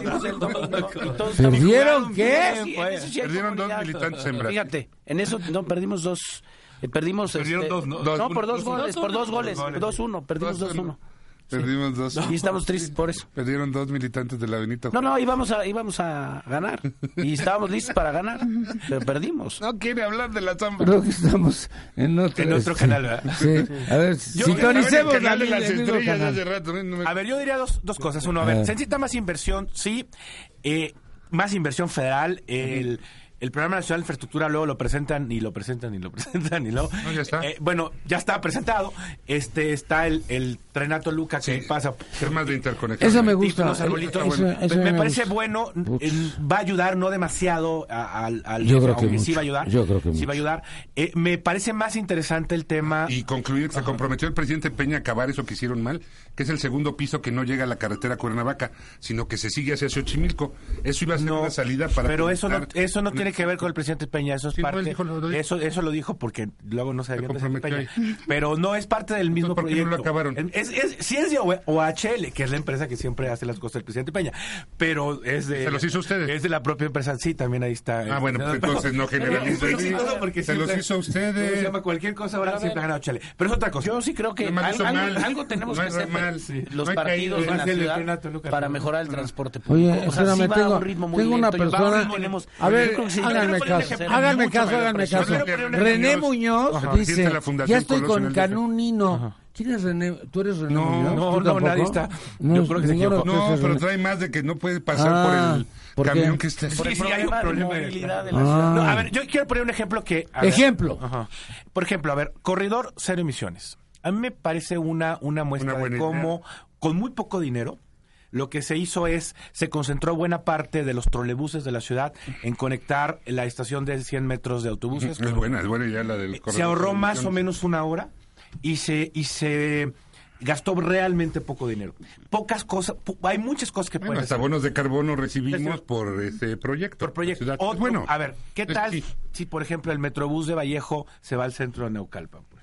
¿Perdieron qué? Perdieron dos militantes en Brasil. Fíjate, en eso no perdimos dos. Eh, perdimos. Perdieron este, dos, ¿no? No, Dos, por dos dos, goles, dos, por dos dos, goles, dos goles. dos uno, perdimos dos uno. Perdimos dos. Y estamos tristes por eso. Perdieron dos militantes de la Benito. No, no, íbamos a, íbamos a ganar. Y estábamos listos para ganar. Pero perdimos. No quiere hablar de la zamba. Creo que estamos en otro, en otro este, canal, ¿verdad? Sí. A ver, Yo, sintonicemos el canal de el las mismo estrellas canal. hace rato. ¿no? No me... A ver, yo diría dos, dos cosas. Uno, a ver, A ver. se necesita más inversión, sí. Eh, más inversión federal. El... El programa nacional de infraestructura luego lo presentan y lo presentan y lo presentan y luego... No, ya está. Eh, bueno, ya está presentado. Este está el, el Trenato Luca que Sí. pasa... Temas de interconexión. Eso me Y gusta. los arbolitos. Eso- eso me, me parece gusta. bueno. Ups. eh, va a ayudar, no demasiado a- al... al Yo creo que aunque sí mucho. va a ayudar. Yo creo que sí mucho. va a ayudar. Eh, me parece más interesante el tema... Y concluir que se comprometió el presidente Peña a acabar eso que hicieron mal, que es el segundo piso que no llega a la carretera Cuernavaca, sino que se sigue hacia Xochimilco. Eso iba a ser No, una salida para... pero eso no, conectar- eso no tiene que ver con el presidente Peña, eso es Sí, no, parte, él dijo, lo doy. eso, eso lo dijo porque luego no sabía Se comprometió Peña, pero no es parte del mismo ¿por qué no proyecto. lo acabaron? Es, es Ciencia O H L, que es la empresa que siempre hace las cosas del presidente Peña, pero es de... ¿Se los hizo ustedes? Es de la propia empresa, sí, también ahí está. Ah, bueno, pues entonces no generaliza. Pero sí, todo porque Se los siempre- hizo a ustedes. Se llama cualquier cosa, ahora siempre ha ganado Chile. Pero es otra cosa. Yo sí creo que No me algo, hizo algo- mal. algo tenemos No que hizo hacer mal. sí, No los he partidos caído. en la Ángel, ciudad Renato, Lucas. para mejorar el transporte público. Oye, O sea, sí espérame, va a tengo, un ritmo muy tengo una lento, y va a un persona... ritmo, tenemos- A ver, yo creo que sí, háganme yo quiero poner un caso, ejemplo. háganme Mucho caso, mayor háganme presión. caso. Yo quiero poner un René ejemplo. Muñoz Ajá. dice, Presidente de la Fundación ya estoy Colosio en con el D F. Canunino. ¿Quién es René? ¿Tú eres René No, Muñoz? no, ¿Tú no, tampoco? nadie está. No, Yo creo que se ninguno equivocó. de No, ustedes pero es René. trae más de que no puede pasar Ah, por ¿por el qué? camión que está... por el Sí, sí, hay un problema de problema de- movilidad de la Ah. ciudad. No, a ver, yo quiero poner un ejemplo que... a ver, Ejemplo. Ajá. Por ejemplo, a ver, corredor cero emisiones. A mí me parece una, una muestra Una buena de cómo, con muy poco dinero, lo que se hizo es, se concentró buena parte de los trolebuses de la ciudad en conectar la estación de cien metros de autobuses. Es buena, es buena ya la del... Se ahorró más o menos una hora y se... Y se gastó realmente poco dinero. Pocas cosas, po- hay muchas cosas que Bueno, pueden hasta hacer. bonos de carbono recibimos por ese proyecto. Por proyecto. Ciudad. Otro- Bueno, a ver, ¿qué pues tal sí. si, por ejemplo, el Metrobús de Vallejo se va al centro de Naucalpan, por ejemplo?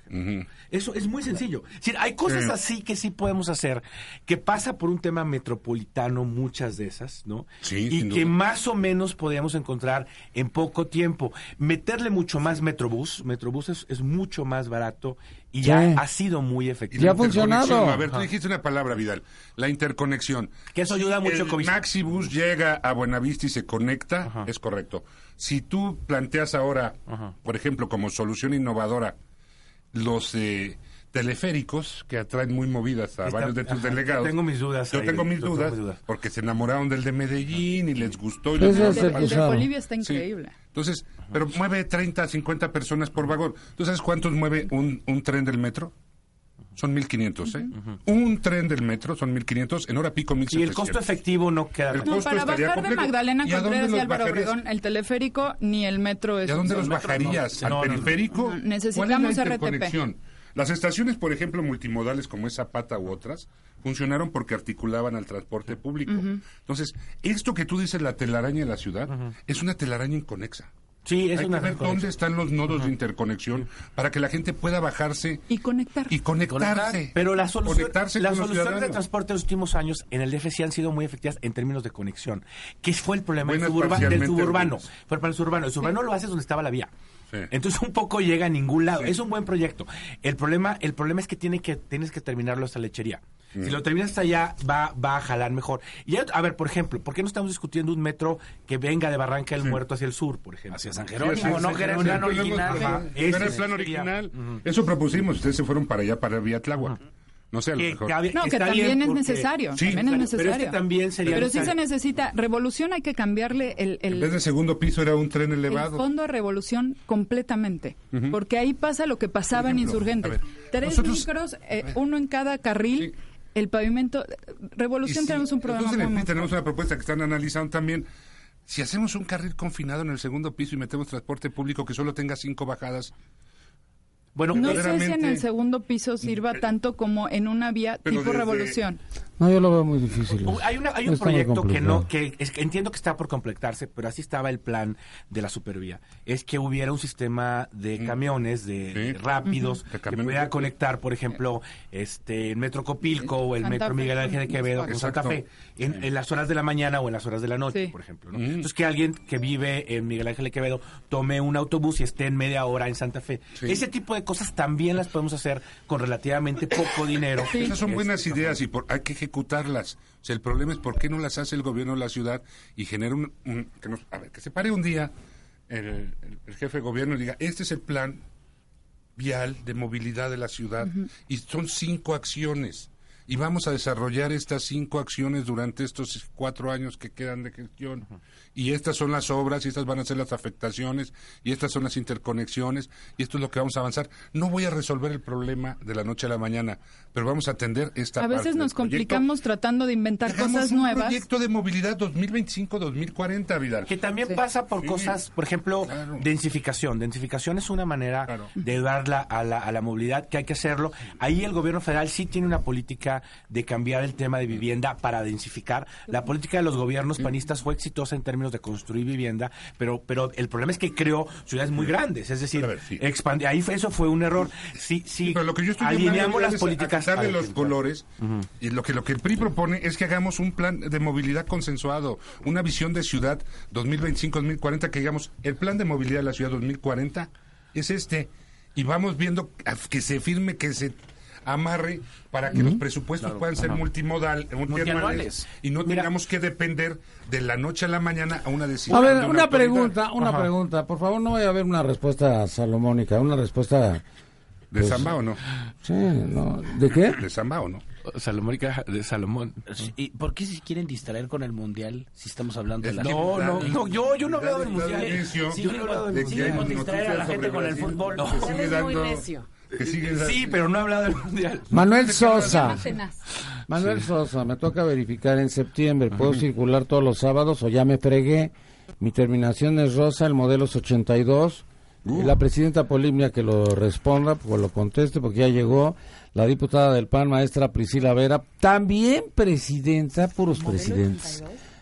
Uh-huh. Eso es muy sencillo. Es decir, hay cosas Sí. así que sí podemos hacer, que pasa por un tema metropolitano, muchas de esas, ¿no? Sí, y sin que duda. más o menos podríamos encontrar en poco tiempo. Meterle mucho más Metrobús, Metrobús es, es mucho más barato y ya Sí. ha sido muy Y efectivo. Ya la ha funcionado. interconexión, A ver, tú Ajá. dijiste una palabra, Vidal, la interconexión. Que eso ayuda mucho, El Covid. Maxibus llega a Buenavista y se conecta, Ajá. es correcto. Si tú planteas ahora, Ajá. por ejemplo, como solución innovadora, los eh, teleféricos que atraen muy movidas a Está- varios de tus ajá, delegados. yo tengo mis dudas Yo ahí, tengo mis yo tengo dudas, mis dudas. porque se enamoraron del de Medellín y les gustó. Y Ese les es gustó. el El de Claro. Bolivia está Sí. increíble. Entonces, pero mueve treinta, cincuenta personas por vagón. ¿Tú sabes cuántos mueve un, un tren del metro? Son mil quinientos, ¿eh? Un tren del metro son mil quinientos, en hora pico mil Y setecientos. el costo efectivo no queda El tan- No, costo para estaría bajar de complejo. Magdalena ¿Y a dónde Contreras y los Álvaro bajarías? Obregón, el teleférico ni el metro es... ¿Y a dónde los son- bajarías? no, ¿Al no, no. periférico? No, necesitamos ¿Cuál es la R T P. interconexión? Las estaciones, por ejemplo, multimodales como es Zapata u otras, funcionaron porque articulaban al transporte público. Entonces, esto que tú dices, la telaraña de la ciudad, es una telaraña inconexa. Sí, es Hay una que ver dónde están los nodos de interconexión para que la gente pueda bajarse Y conectar. y conectarse. Pero la solución, Conectarse las con los soluciones de ciudadanos. transporte en los últimos años en el D F sí han sido muy efectivas en términos de conexión. ¿Qué fue el problema del, Buenas suburba- del parcialmente suburbano? algunas. Fue para el suburbano. El suburbano lo haces donde estaba la vía. Sí. Entonces un poco llega a ningún lado. Es un buen proyecto. El problema, el problema es que, tiene que tienes que terminarlo hasta lechería. Si lo terminas hasta allá, va, va a jalar mejor. Y hay otro- a ver, por ejemplo, ¿por qué no estamos discutiendo un metro que venga de Barranca del Muerto hacia el sur, por ejemplo? Hacia San Sí, Jerónimo, sí, ¿no? sí, Que era el sí, plan sí, original. sí, Ajá. sí, Ese Era el plan sería- original. Ujú. Eso propusimos, ustedes se fueron para allá, para Vía Tláhuac. No sé, a lo Que- mejor. que había- No, que está también bien es porque- necesario. Sí, también es pero necesario. este también sería Pero sí se necesario. necesita. Revolución hay que cambiarle el, el, En vez de segundo piso era un tren el elevado. fondo de revolución completamente. Porque ahí pasa lo que pasaba en Por ejemplo, Insurgentes. a ver, Tres nosotros- micros, eh, uno en cada carril. Sí. El pavimento. Revolución Y sí, tenemos un programa entonces, muy, muy tenemos una propuesta que están analizando también. Si hacemos un carril confinado en el segundo piso y metemos transporte público que solo tenga cinco bajadas, Bueno, No eh, sé si en verdaderamente- el segundo piso sirva tanto como en una vía Pero tipo desde- revolución. No, yo lo veo muy difícil. Hay, una, hay un Está muy proyecto que no, complicado. que, es, que entiendo que está por completarse, pero así estaba el plan de la supervía. Es que hubiera un sistema de camiones de, Sí. rápidos De que camiones pudiera de- conectar, por ejemplo, este el Metro Copilco o el Santa Metro Fe Miguel con- Ángel de Quevedo con Santa Exacto. Fe en, en las horas de la mañana o en las horas de la noche, Sí. por ejemplo. ¿no? Mm. Entonces que alguien que vive en Miguel Ángel de Quevedo tome un autobús y esté en media hora en Santa Fe. Sí. Ese tipo de cosas también las podemos hacer con relativamente poco dinero. esas son buenas Este, ideas y por- hay que ejecutarlas. O sea, el problema es por qué no las hace el gobierno de la ciudad y genera un... un- que, nos- a ver, que se pare un día el, el- el jefe de gobierno y diga, este es el plan vial de movilidad de la ciudad y son cinco acciones y vamos a desarrollar estas cinco acciones durante estos cuatro años que quedan de gestión y estas son las obras y estas van a ser las afectaciones y estas son las interconexiones y esto es lo que vamos a avanzar. No voy a resolver el problema de la noche a la mañana, pero vamos a atender esta A veces parte nos del proyecto. complicamos tratando de inventar Hagamos cosas un nuevas. proyecto de movilidad dos mil veinticinco dos mil cuarenta, Vidal. Que también Sí. pasa por Sí. cosas, por ejemplo, Claro. densificación. Densificación es una manera Claro. de ayudarla a la, a la movilidad, que hay que hacerlo. Ahí el gobierno federal sí tiene una política de cambiar el tema de vivienda para densificar. La política de los gobiernos panistas fue exitosa en términos de construir vivienda, pero pero el problema es que creó ciudades muy grandes. Es decir, A ver, sí. expandi- ahí fue, eso fue un error. Sí, sí, Pero lo que yo estoy alineamos llamando las es políticas. a quitarle a los densificar. colores y lo que lo que el P R I propone es que hagamos un plan de movilidad consensuado, una visión de ciudad dos mil veinticinco dos mil cuarenta, que digamos, el plan de movilidad de la ciudad dos mil cuarenta es este y vamos viendo a- que se firme, que se amarre para que los presupuestos puedan ser multimodal, multianuales Multianuales. y no Mira. tengamos que depender de la noche a la mañana a una decisión. A de ver, una una autoridad. pregunta, una Ajá. pregunta. Por favor, no vaya a haber una respuesta salomónica, una respuesta... ¿De pues, Samba o no? Sí, no. ¿De qué? ¿De Samba o no? Salomónica de Salomón. ¿Y por qué se quieren distraer con el mundial si estamos hablando de la... No, no, no, yo, yo no he hablado del mundial. Inicio Sí, yo no he hablado del de mundial. que hay Queremos distraer a la noticias gente sobre con el Brasil, fútbol. que No. sigue Eres muy dando- necio. que sigue Sí, pero no he hablado del mundial. Manuel Sosa. Tenaz. Manuel Sosa, me toca verificar en septiembre. ¿Puedo circular todos los sábados o ya me fregué? Mi terminación es rosa, el modelo es ochenta y dos. Y la presidenta Polimnia que lo responda, pues lo conteste, porque ya llegó la diputada del P A N, maestra Priscila Vera, también presidenta, puros presidentes,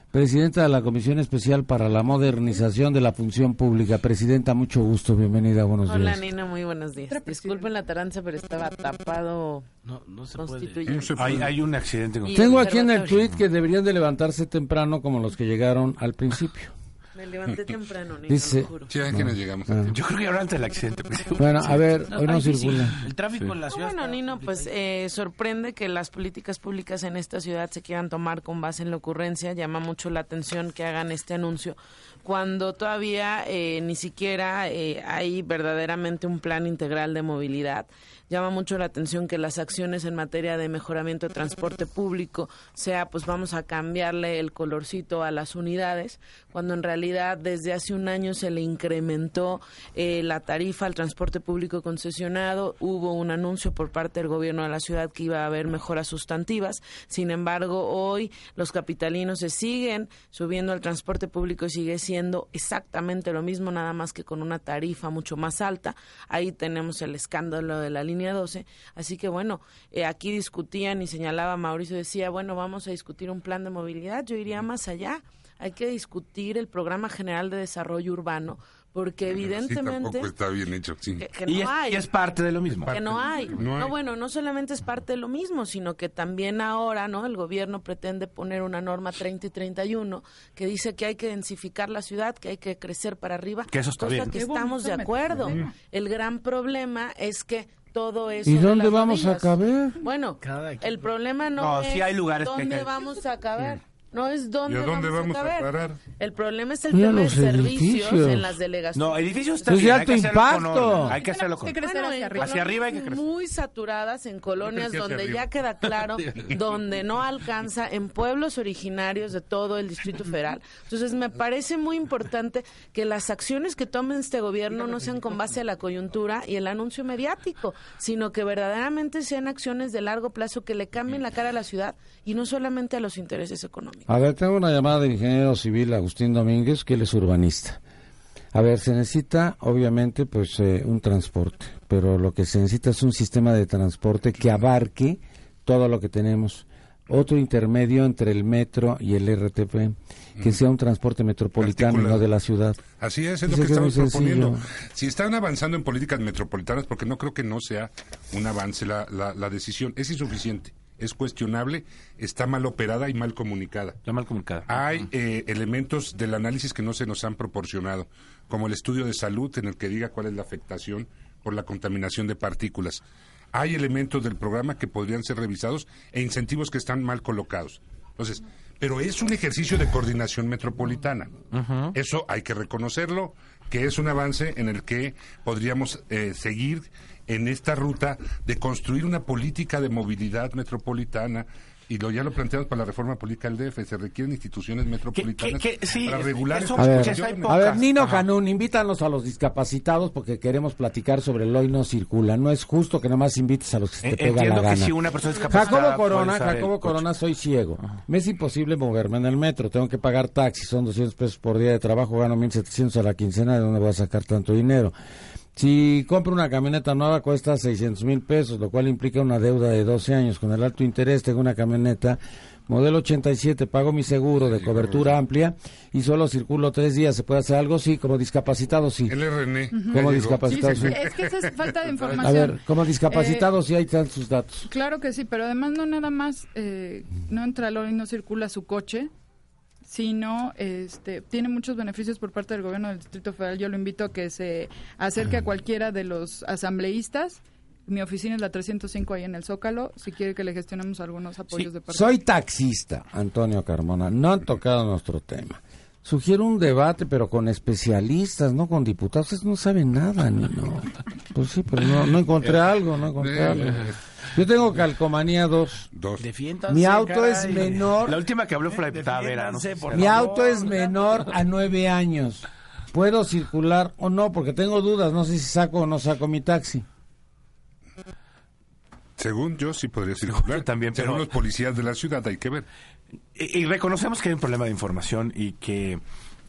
presidenta de la Comisión Especial para la Modernización de la Función Pública. Presidenta, mucho gusto, bienvenida, buenos Hola, días. Hola, Nino, muy buenos días. Disculpen la tardanza, pero estaba tapado no, no se constituyente. No se puede. Hay, hay un accidente. Con... Tengo aquí en el tuit que deberían de levantarse temprano como los que llegaron al principio. Me levanté temprano, Nino, Dice, lo juro. Sí, ¿a quiénes llegamos? Ah. Yo creo que ahora antes del accidente. Bueno, a ver, No, hoy no ay, sí, circula. sí. El tráfico Sí. en la ciudad. Bueno, está Nino, pues complicado. eh, sorprende que las políticas públicas en esta ciudad se quieran tomar con base en la ocurrencia. Llama mucho la atención que hagan este anuncio cuando todavía eh, ni siquiera eh, hay verdaderamente un plan integral de movilidad. Llama mucho la atención que las acciones en materia de mejoramiento de transporte público sea, pues vamos a cambiarle el colorcito a las unidades, cuando en realidad desde hace un año se le incrementó eh, la tarifa al transporte público concesionado. Hubo un anuncio por parte del gobierno de la ciudad que iba a haber mejoras sustantivas. Sin embargo, hoy los capitalinos se siguen subiendo al transporte público y sigue siendo exactamente lo mismo, nada más que con una tarifa mucho más alta. Ahí tenemos el escándalo de la línea doce, así que bueno, eh, aquí discutían y señalaba Mauricio, decía, bueno, vamos a discutir un plan de movilidad. Yo iría más allá, hay que discutir el Programa General de Desarrollo Urbano, porque evidentemente... Sí, tampoco está bien hecho, sí. Que, que Y no es, hay. y es parte de lo mismo. Que no hay. No hay. No, bueno, no solamente es parte de lo mismo, sino que también ahora, ¿no? El gobierno pretende poner una norma treinta y treinta y uno que dice que hay que densificar la ciudad, que hay que crecer para arriba. Que eso está cosa bien. que Qué estamos de bonito acuerdo. meter. El gran problema es que todo eso... ¿Y de dónde las vamos a rodillas. caber? Bueno, Cada quien. el problema no, No, es sí hay lugares que hay dónde que- vamos a caber. No es dónde, ¿Y a dónde vamos a caber. parar? El problema es el Mira tema de los servicios edificios. en las delegaciones. No, edificios está Es de bien, hay alto que hacerlo con impacto. orden, hay que hacerlo con Hay que crecer Bueno, hacia en arriba. Hacia arriba hay que crecer. muy saturadas, en colonias Yo creo que hacia donde arriba. ya queda claro, donde no alcanza, en pueblos originarios de todo el Distrito Federal. Entonces, me parece muy importante que las acciones que tome este gobierno no sean con base a la coyuntura y el anuncio mediático, sino que verdaderamente sean acciones de largo plazo que le cambien la cara a la ciudad y no solamente a los intereses económicos. A ver, tengo una llamada del ingeniero civil Agustín Domínguez, que él es urbanista. A ver, se necesita, obviamente, pues eh, un transporte, pero lo que se necesita es un sistema de transporte que abarque todo lo que tenemos. Otro intermedio entre el metro y el R T P, que sea un transporte metropolitano y no Articulado. de la ciudad. Así es, es lo Dice que que es muy estamos proponiendo. sencillo. Si están avanzando en políticas metropolitanas, porque no creo que no sea un avance la, la, la decisión, es insuficiente, es cuestionable, está mal operada y mal comunicada. Está mal comunicada. Hay eh, elementos del análisis que no se nos han proporcionado, como el estudio de salud en el que diga cuál es la afectación por la contaminación de partículas. Hay elementos del programa que podrían ser revisados e incentivos que están mal colocados. Entonces, pero es un ejercicio de coordinación metropolitana. Uh-huh. Eso hay que reconocerlo, que es un avance en el que podríamos eh, seguir en esta ruta de construir una política de movilidad metropolitana. Y lo, ya lo planteamos para la reforma política del D F, se requieren instituciones metropolitanas ¿Qué- qué- qué- sí, para regular eso- A ver, Escuchas, hay a pocas. ver, Nino Ajá. Canún, invítanos a los discapacitados porque queremos platicar sobre el hoy no circula. No es justo que nomás invites a los que se te Eh, pega la Entiendo que gana. si una persona discapacitada Jacobo puede Corona, usar el Jacobo coche. Corona, soy ciego. Me es imposible moverme en el metro. Tengo que pagar taxi, son doscientos pesos por día de trabajo, gano mil setecientos a la quincena. ¿De dónde voy a sacar tanto dinero? Si compro una camioneta nueva cuesta seiscientos mil pesos, lo cual implica una deuda de doce años. Con el alto interés tengo una camioneta modelo ochenta y siete, pago mi seguro de cobertura amplia y solo circulo tres días. ¿Se puede hacer algo? Sí, como discapacitado, sí. El R N. Como ya discapacitado, Sí, sí. es que esa es falta de información. A ver, como discapacitado sí ahí están sus datos. Claro que sí, pero además no nada más, eh, no entra al hoy no circula su coche, sino este tiene muchos beneficios por parte del gobierno del Distrito Federal. Yo lo invito a que se acerque a cualquiera de los asambleístas. Mi oficina es la trescientos cinco ahí en el Zócalo, si quiere que le gestionemos algunos apoyos de parte. Soy taxista, Antonio Carmona. No han tocado nuestro tema. Sugiero un debate, pero con especialistas, no con diputados. Ustedes no saben nada, ni no. Pues sí, pero no, no encontré algo, no encontré algo. Yo tengo calcomanía dos. Dos. Defiéndanse, Mi auto caray. es menor. La última que habló fue la diputada Vera, ¿no? Defiéndanse, por Mi favor. auto es menor a nueve años. ¿Puedo circular o no? Porque tengo dudas. No sé si saco o no saco mi taxi. Según yo, sí podría circular. Yo también, Según pero- los policías de la ciudad, hay que ver. Y, y reconocemos que hay un problema de información y que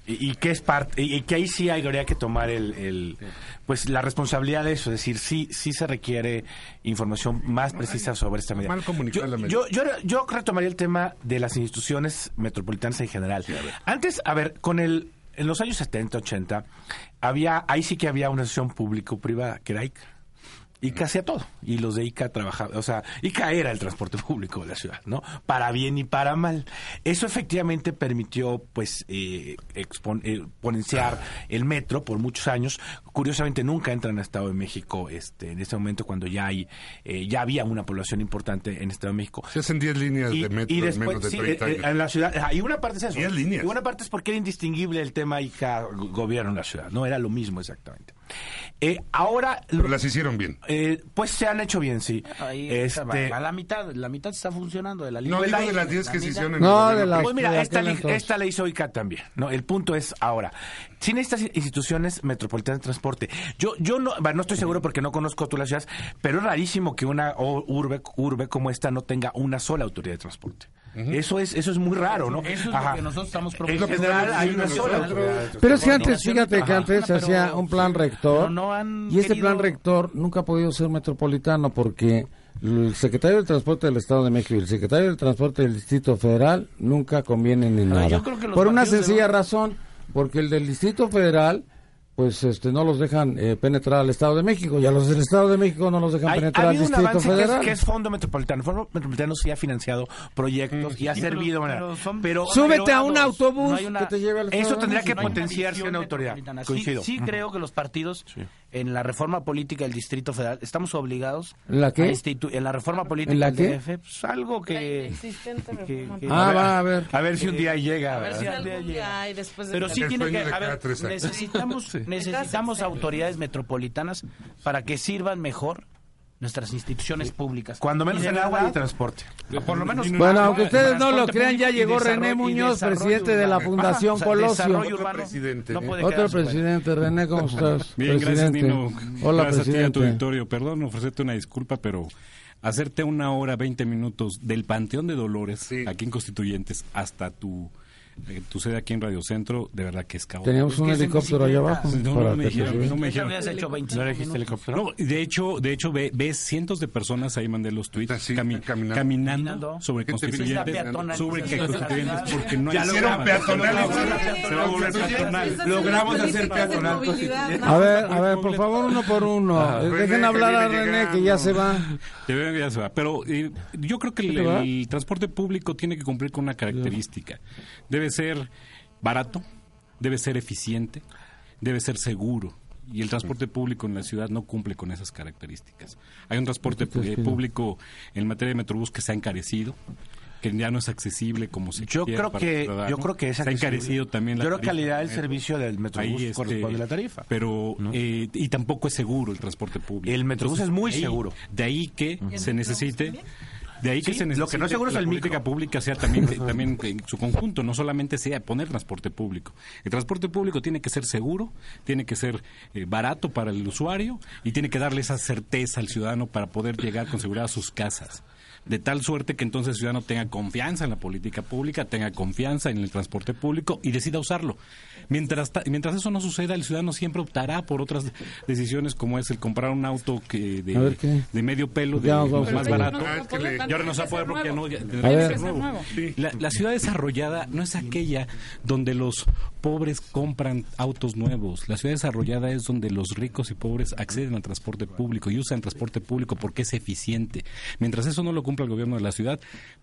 Y, y que es parte, y, y que ahí sí habría que tomar el, el pues la responsabilidad de eso, es decir, sí sí se requiere información más precisa sobre esta medida. Mal comunicada Yo, la medida. yo, yo, yo retomaría el tema de las instituciones metropolitanas en general. Sí, a ver. Antes, a ver, con el en los años setenta, ochenta, había, ahí sí que había una asociación público-privada, que era I C A. I C A hacía todo, y los de I C A trabajaban, o sea, I C A era el transporte público de la ciudad, ¿no? Para bien y para mal. Eso efectivamente permitió, pues, eh, expon- eh, exponenciar el metro por muchos años. Curiosamente nunca entra en el Estado de México, este, en este momento cuando ya hay, eh, ya había una población importante en el Estado de México. Se hacen diez líneas Y, de metro y en después, menos de sí, treinta eh, años. eh, en la ciudad, ah, y una parte es eso. diez líneas. Y una parte es porque era indistinguible el tema I C A gobierno en la ciudad, no era lo mismo exactamente. Eh, ahora Pero las hicieron bien. eh, pues se han hecho bien, sí. Ahí Este, está, a la mitad, la mitad está funcionando de la No, línea. digo la- de las diez la que se mitad- hicieron en No, el de gobierno. las- pues mira, de esta, aquel li- entonces. esta la hizo I C A también, ¿no? El punto es ahora, sin estas instituciones metropolitanas de transporte, yo yo no, bueno, no estoy seguro porque no conozco todas las ciudades, pero es rarísimo que una o- urbe urbe como esta no tenga una sola autoridad de transporte. Eso es eso es muy raro, ¿no? Eso es Ajá. lo que nosotros estamos En proponiendo. general hay una sola autoridad. Pero es que antes, fíjate que Ajá. antes se Pero- hacía un plan rector pero no han y este querido- plan rector nunca ha podido ser metropolitano porque el secretario del Transporte del Estado de México y el secretario del Transporte del Distrito Federal nunca convienen en nada. yo creo que los Por una partidos sencilla deben- razón, porque el del Distrito Federal pues este no los dejan eh, penetrar al Estado de México y a los del Estado de México no los dejan Hay, penetrar ha al habido un Distrito avance que es, Federal. que es Fondo Metropolitano. El Fondo Metropolitano sí ha financiado proyectos y ha Sí, servido. pero- Pero, pero son- pero- Súbete pero- a un no autobús hay una- que te lleve al Estado Eso de tendría que México. No hay una potenciarse visión en autoridad. metropolitana. Sí, Coincido. sí Ujú. creo que los partidos Sí. en la reforma política del Distrito Federal estamos obligados ¿En la qué? a institu- en la reforma política ¿En la del qué? D F, pues, algo que, Existente que- reforma que- Ah, va a ver. A ver si un día llega. A ver si ¿verdad? al día Algún llega. día hay después de Pero la- sí El tiene sueño que de a cada ver, tres años. necesitamos necesitamos autoridades metropolitanas para que sirvan mejor nuestras instituciones públicas. Cuando menos Y de el agua y verdad, el transporte. por lo menos Bueno, aunque agua, ustedes no lo transporte crean, ya público y llegó desarrollo- René y Muñoz, desarrollo presidente de la urbano. Fundación Ajá, o sea, Colosio. desarrollo Otro urbano presidente. no puede Otro quedarse fuera. presidente, René, ¿cómo estás? Bien, gracias, presidente. Nino. Hola, gracias a ti y a tu presidente. auditorio. Perdón, ofrecerte una disculpa, pero hacerte una hora, veinte minutos del Panteón de Dolores, Sí. aquí en Constituyentes, hasta tu, eh, tu sede aquí en Radio Centro, de verdad que es caótico. Teníamos un que es en helicóptero allá bicicleta. abajo. No, para no me que te dijeron, subas. no me Eso dijeron. habías hecho veinticinco ¿No dijiste minutos. helicóptero? No, de hecho, de hecho ve, ves cientos de personas, ahí mandé los tweets, Ah, sí, cami- caminando. caminando, Caminando. sobre Gente Constituyentes, peatonal. sobre que Constituyentes, porque no hay Ya lo hicieron peatonal. Se va a volver peatonal. Logramos hacer peatonal. A ver, a ver, por favor, uno por uno. Eh, Dejen René, hablar que a viene René, que ya se va. Te veo que ya se va. Pero eh, yo creo que el, ¿Se va? el transporte público tiene que cumplir con una característica. Debe ser barato, debe ser eficiente, debe ser seguro. Y el transporte público en la ciudad no cumple con esas características. Hay un transporte eh, público en materia de Metrobús que se ha encarecido, que ya no es accesible como se Yo quisiera creo para el que ciudadano. yo creo que es se ha accesible. encarecido también la Yo creo que tarifa calidad del del servicio del Ahí, Metrobús este, corresponde a la tarifa. Pero, eh, y tampoco es seguro el transporte público. El Metrobús es muy de ahí- seguro. De ahí que se necesite... De ahí que Sí, se necesite lo que no es seguro es la el política micro. pública sea también, también en su conjunto, no solamente sea poner transporte público. El transporte público tiene que ser seguro, tiene que ser eh, barato para el usuario y tiene que darle esa certeza al ciudadano para poder llegar con seguridad a sus casas. De tal suerte que entonces el ciudadano tenga confianza en la política pública, tenga confianza en el transporte público y decida usarlo. Mientras, ta- mientras eso no suceda, el ciudadano siempre optará por otras decisiones como es el comprar un auto que de, A ver, ¿qué? de medio pelo, de Ya nos vamos más a- barato. Ah, es que le- Y ahora no se va a poder porque ya no... ya- A ver. Tiene que ser nuevo. la, la ciudad desarrollada no es aquella donde los pobres compran autos nuevos. La ciudad desarrollada es donde los ricos y pobres acceden al transporte público y usan transporte público porque es eficiente. Mientras eso no lo cumpla el gobierno de la ciudad,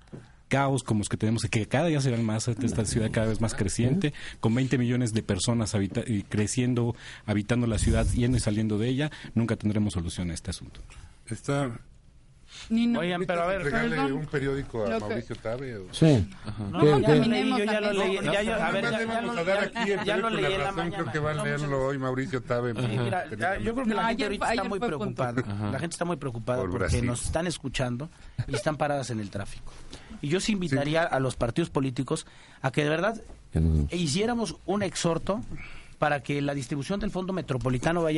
caos como los que tenemos, que cada día serán más, esta ciudad cada vez más creciente, con veinte millones de personas habita- y creciendo, habitando la ciudad, yendo y saliendo de ella, nunca tendremos solución a este asunto. Está... Nino. Oigan, pero a ver, Regale perdón. un periódico a Lo que- Mauricio Tabe. o- Sí. No, ¿Qué- ya qué? lo leí, yo ya lo leí. Ya, yo- a ver, ya, Además, ya le vamos lo, a dar ya- aquí el ya lo periódico leí La en la Razón, mañana. creo que va a No, muchas- leerlo hoy Mauricio Tabe. Sí, mira, ya, yo creo que No, la gente ayer- ahorita está ayer muy fue punto. preocupada. La gente está muy preocupada Por porque Brasil. nos están escuchando y están paradas en el tráfico. Y yo sí invitaría a los partidos políticos a que de verdad Que nos- hiciéramos un exhorto para que la distribución del Fondo Metropolitano vaya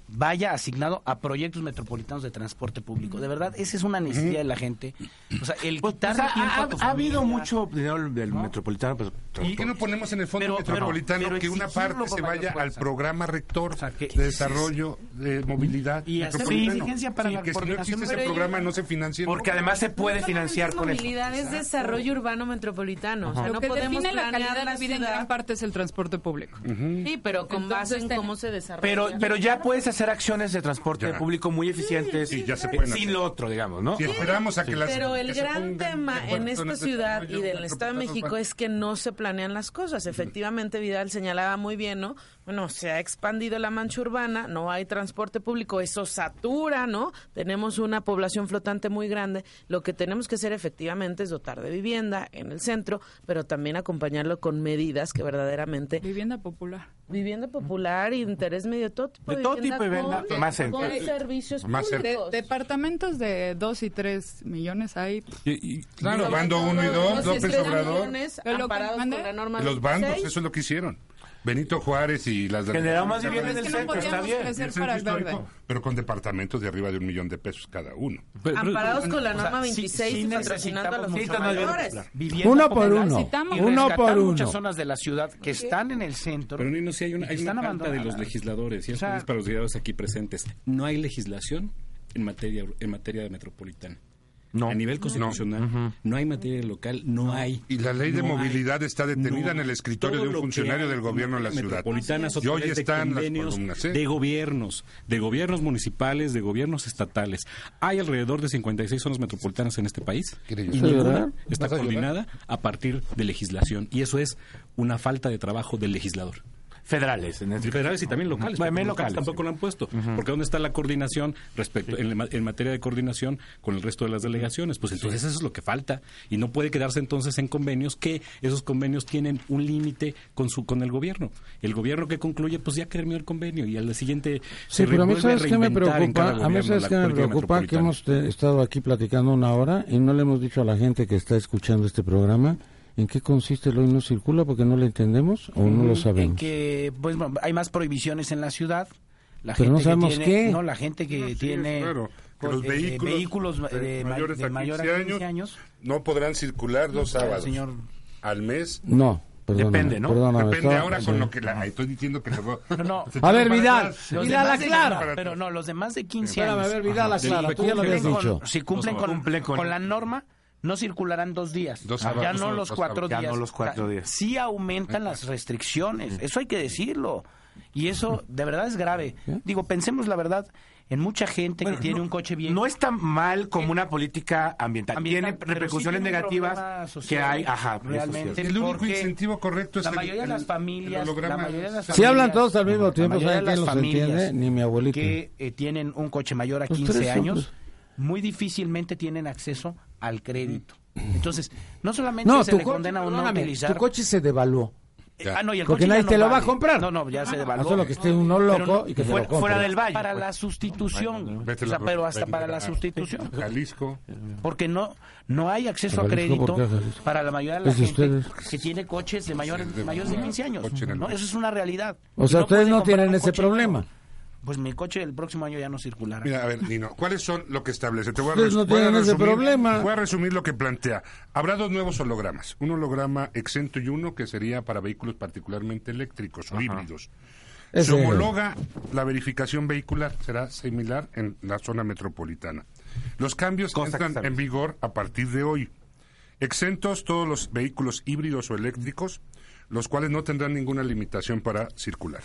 vaya asignado a proyectos metropolitanos de transporte público. De verdad, esa es una necesidad uh-huh. de la gente. O sea, el pues, quitarle o sea, tiempo ha, a tu ha habido familia. mucho dinero del ¿no? metropolitano. Pues, ¿Y qué no ponemos en el fondo pero, metropolitano pero, pero que una parte se vaya al programa rector o sea, que, de desarrollo es, de movilidad y hacer exigencia para sí, la que si no existe ese programa no se financia? Porque además se puede financiar con eso. Movilidad es desarrollo urbano metropolitano. O sea, Lo no que podemos define la calidad la de vida en gran parte es el transporte público. Uh-huh. Sí, pero con Entonces, base en cómo se desarrolla. Pero, pero ya puedes hacer acciones de transporte ya. público muy eficientes sí, ya se pueden sin hacer. lo otro, digamos, ¿no? Si esperamos a que sí. las Pero el que gran tema en esta ciudad y del Estado de México es que no se planean las cosas. Efectivamente, Vidal señalaba muy bien, ¿no? Bueno, se ha expandido la mancha urbana, no hay transporte público, eso satura, ¿no? Tenemos una población flotante muy grande. Lo que tenemos que hacer efectivamente es dotar de vivienda en el centro, pero también acompañarlo con medidas que verdaderamente... Vivienda popular. Vivienda popular, interés medio, todo tipo de, de todo tipo de vivienda, con, más con cerca. servicios Más públicos. De, departamentos de dos y tres millones hay. Y, y, claro, los bando uno y dos, López Obrador. Amparados con la norma los bandos, eso es lo que hicieron. Benito Juárez y las... Generamos más vivienda en el es que centro, no está bien. crecer para el verde. Pero con departamentos de arriba de un millón de pesos cada uno. pero, Amparados pero, con la o sea, norma sí, veintiséis sí y patrocinando a los necesitamos mayores. Uno por uno. Necesitamos Uno rescatar por uno. muchas zonas de la ciudad que están en el centro. pero no, sí hay una, y que hay una están falta de los abandonadas. legisladores y O esto sea, es para los legisladores aquí presentes. No hay legislación en materia en materia de metropolitana. No. A nivel constitucional, no, uh-huh. no hay materia local, no hay. Y la ley de no movilidad hay, está detenida no, en el escritorio de un funcionario del gobierno de la ciudad. Metropolitana, Y hoy de están las convenios columnas, ¿eh? de gobiernos, de gobiernos municipales, de gobiernos estatales. Hay alrededor de cincuenta y seis zonas metropolitanas en este país y ninguna está coordinada a partir de legislación. Y eso es una falta de trabajo del legislador. Federales. En este Federales y también locales. Bueno, Porque locales, locales tampoco sí. lo han puesto. Uh-huh. Porque ¿dónde está la coordinación respecto sí. en, en materia de coordinación con el resto de las delegaciones? Pues entonces eso es lo que falta. Y no puede quedarse entonces en convenios que esos convenios tienen un límite con su con el gobierno. El gobierno que concluye, pues ya terminó el convenio y al siguiente sí, se pero a mí vuelve a sabes qué me reinventar en cada preocupa, a mí gobierno sabes la qué me política preocupa que metropolitana. hemos eh, estado aquí platicando una hora y no le hemos dicho a la gente que está escuchando este programa ¿en qué consiste el hoy no circula? Porque no lo entendemos o no lo sabemos. En que pues bueno, hay más prohibiciones en la ciudad. La Pero gente no sabemos que tiene, qué. No, la gente que No, sí, tiene claro. Que con, los eh, vehículos, vehículos de de, mayores de a mayor a quince quince años no podrán circular dos sábados señor. al mes. No, perdóname. Depende, ¿no? Perdóname, Depende estaba- ahora con lo que la, estoy diciendo que se va. No, no. se A ver, tira para Vidal, atrás. Los Vidal, demás de- aclara. no, pero no, los demás de quince Espérame, años. a ver, Vidal, Ajá. aclara, Si tú ya lo habías cumplen con- dicho. Si cumplen, Los con, cumplen con- con la norma, no circularán dos días. Dos ya sábados, no dos- los dos cuatro sábados. días. Ya no los cuatro O sea, días. Sí aumentan las restricciones. Eso hay que decirlo. Y eso de verdad es grave. Digo, pensemos la verdad en mucha gente Bueno, que tiene no, un coche bien. No es tan mal como una política ambiental. ambiental, tiene pero sí repercusiones tiene un problema negativas social, que hay. Ajá, realmente. eso sí es. El único porque incentivo correcto es la el- mayoría de las el- familias, el holograma. la mayoría de las Si familias- hablan todos al mismo la tiempo, mayoría ¿saben de quién las los familias entiende? Ni mi abuelito. que eh, tienen un coche mayor a Los quince tres años, son, muy difícilmente tienen acceso al crédito. Entonces, no solamente No, se tu le coche, condena a uno a perdóname, utilizar... tu coche se devaluó. Eh, ah, no, y el Porque coche nadie ya te no lo va a vale. comprar. No, no, ya se devaluó. Solo que esté uno loco Pero no, y que se fuera, lo compre. fuera del valle. Para la sustitución. Vete O sea, la- pero hasta vete para a- la sustitución. Jalisco. Porque no no hay acceso a Jalisco, crédito ¿por qué Jalisco? para la mayoría de la Es de gente ustedes. que tiene coches de mayores, de- mayores de quince años. coche en el ¿no? coche. Eso es una realidad. O Y sea, ustedes puede no comprar tienen un ese coche problema. nuevo. Pues mi coche el próximo año ya no circulará. Mira, a ver, Nino, ¿cuáles son lo que establece? Te voy a, Ustedes res- no voy a tienen ese resumir- problema. Voy a resumir lo que plantea. Habrá dos nuevos hologramas. Un holograma exento y uno que sería para vehículos particularmente eléctricos o híbridos. Ese- Se homologa la verificación vehicular, será similar en la zona metropolitana. Los cambios Cosa que entran sabes. en vigor a partir de hoy. Exentos todos los vehículos híbridos o eléctricos, los cuales no tendrán ninguna limitación para circular.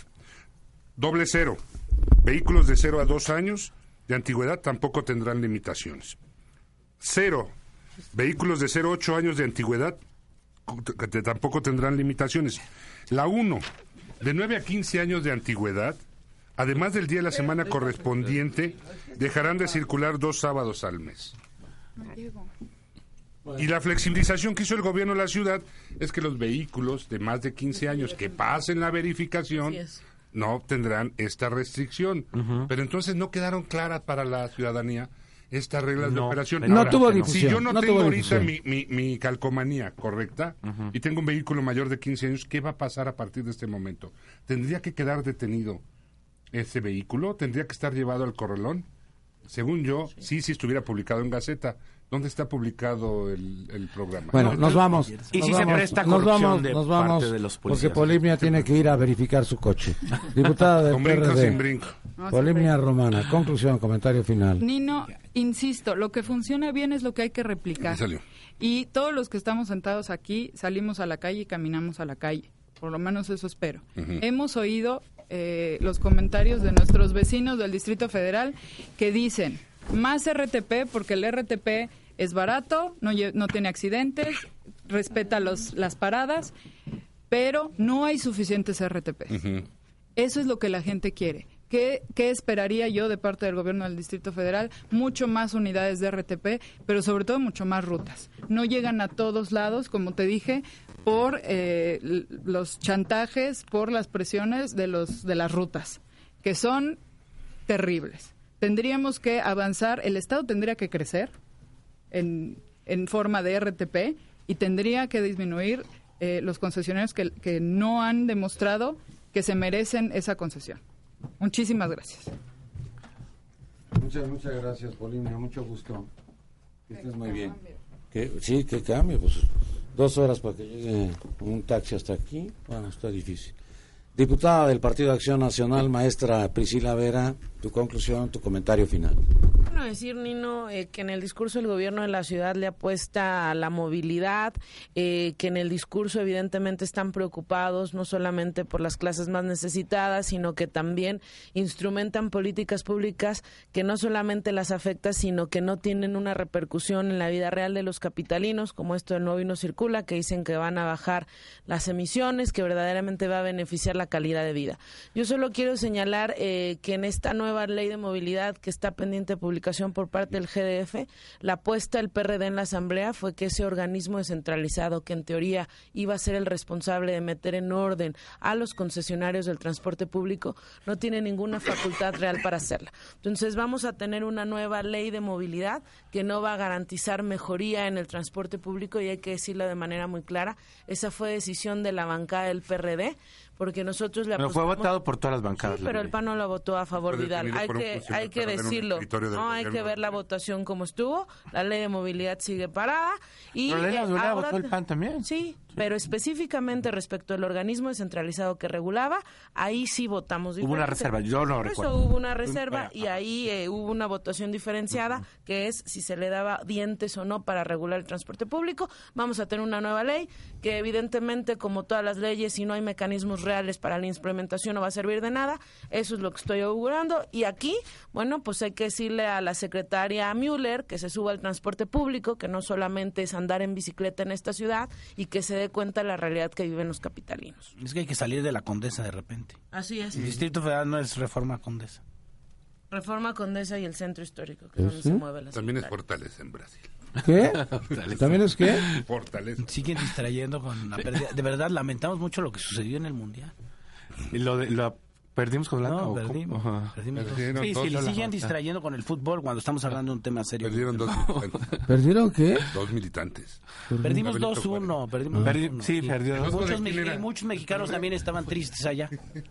Doble cero. Vehículos de cero a dos años de antigüedad tampoco tendrán limitaciones. Cero. Vehículos de cero a ocho años de antigüedad que te- tampoco tendrán limitaciones. La uno. De nueve a quince años de antigüedad, además del día de la semana correspondiente, dejarán de circular dos sábados al mes. Y la flexibilización que hizo el gobierno de la ciudad es que los vehículos de más de quince años que pasen la verificación Así es. no tendrán esta restricción. Ujú. Pero entonces no quedaron claras para la ciudadanía estas reglas de No, operación. pero No Ahora, tuvo Si difusión, yo no, no tengo tuvo ahorita difusión. mi, mi, mi calcomanía correcta y tengo un vehículo mayor de quince años, ¿qué va a pasar a partir de este momento? Tendría que quedar detenido ese vehículo, tendría que estar llevado al corralón. Según yo, sí, sí estuviera publicado en Gaceta. ¿Dónde está publicado el, el programa? Bueno, No, nos yo- vamos. Y nos si se vamos, presta nos corrupción vamos, de nos parte vamos, de los porque policías. Polimnia tiene que ir a verificar su coche. Diputada del ¿Con brinco o P R D, sin brinco? Vamos a Polimnia Romana, conclusión, comentario final. Nino, insisto, lo que funciona bien es lo que hay que replicar. Ahí salió. Y todos los que estamos sentados aquí salimos a la calle y caminamos a la calle. Por lo menos eso espero. Ujú. Hemos oído eh, los comentarios de nuestros vecinos del Distrito Federal que dicen más R T P porque el R T P es barato, no, lle- no tiene accidentes, respeta los, las paradas, pero no hay suficientes R T P. Ujú. Eso es lo que la gente quiere. ¿Qué, ¿Qué esperaría yo de parte del gobierno del Distrito Federal? Mucho más unidades de R T P, pero sobre todo mucho más rutas. No llegan a todos lados, como te dije, por eh, l- los chantajes, por las presiones de, los, de las rutas, que son terribles. Tendríamos que avanzar, el Estado tendría que crecer en, en forma de R T P y tendría que disminuir eh, los concesionarios que, que no han demostrado que se merecen esa concesión. Muchísimas gracias. Muchas, muchas gracias, Polimnia, mucho gusto. Que estés muy bien. ¿Qué? Sí, que cambie, pues dos horas para que llegue un taxi hasta aquí, bueno, está difícil. Diputada del Partido de Acción Nacional, maestra Priscila Vera, tu conclusión, tu comentario final. Bueno, decir, Nino, eh, que en el discurso el gobierno de la ciudad le apuesta a la movilidad, eh, que en el discurso evidentemente están preocupados no solamente por las clases más necesitadas, sino que también instrumentan políticas públicas que no solamente las afecta, sino que no tienen una repercusión en la vida real de los capitalinos, como esto del nuevo y no circula, que dicen que van a bajar las emisiones, que verdaderamente va a beneficiar la calidad de vida. Yo solo quiero señalar eh, que en esta nueva ley de movilidad que está pendiente de publicación por parte del G D F, la apuesta del P R D en la Asamblea fue que ese organismo descentralizado, que en teoría iba a ser el responsable de meter en orden a los concesionarios del transporte público, no tiene ninguna facultad real para hacerla. Entonces vamos a tener una nueva ley de movilidad que no va a garantizar mejoría en el transporte público, y hay que decirlo de manera muy clara, esa fue decisión de la bancada del P R D, porque nosotros le Pero fue apostamos- votado por todas las bancadas. Sí, pero el P A N no lo votó a favor, Fue Vidal. detenido Hay por un que, funcionario hay que para ver un decirlo. escritorio del No, hay que gobierno. ver la votación como estuvo. La ley de movilidad sigue parada. Y Pero la ley de eh, movilidad ahora votó el te- P A N también. Sí, pero específicamente respecto al organismo descentralizado que regulaba, ahí sí votamos Hubo una diferente. reserva, yo no Por recuerdo. eso hubo una reserva Bueno, y ahí eh, hubo una votación diferenciada, que es si se le daba dientes o no para regular el transporte público. Vamos a tener una nueva ley que evidentemente, como todas las leyes, si no hay mecanismos reales para la implementación no va a servir de nada. Eso es lo que estoy augurando. Y aquí, bueno, pues hay que decirle a la secretaria Müller que se suba al transporte público, que no solamente es andar en bicicleta en esta ciudad, y que se dé cuenta de la realidad que viven los capitalinos. Es que hay que salir de la Condesa de repente. Así es. El Distrito Federal no es Reforma Condesa. Reforma Condesa y el centro histórico, que es ¿Eh, donde sí? se mueve la También es secretaria. Fortaleza en Brasil. ¿Qué? ¿También es qué? Fortaleza. Siguen distrayendo con la pérdida. De verdad, lamentamos mucho lo que sucedió en el Mundial. ¿Y lo, de- lo perdimos con Holanda? No, o perdimos. cómo? Ajá. perdimos dos. Perdieron Sí, dos. sí, lo Ajá. siguen distrayendo con el fútbol cuando estamos hablando de un tema serio. Perdieron dos militantes. ¿Perdieron qué? Dos militantes. Perdimos Benito dos uno. Perdimos Perdi- dos uno. sí, perdió dos. Muchos, ¿Quién me- era? muchos mexicanos también estaban tristes allá.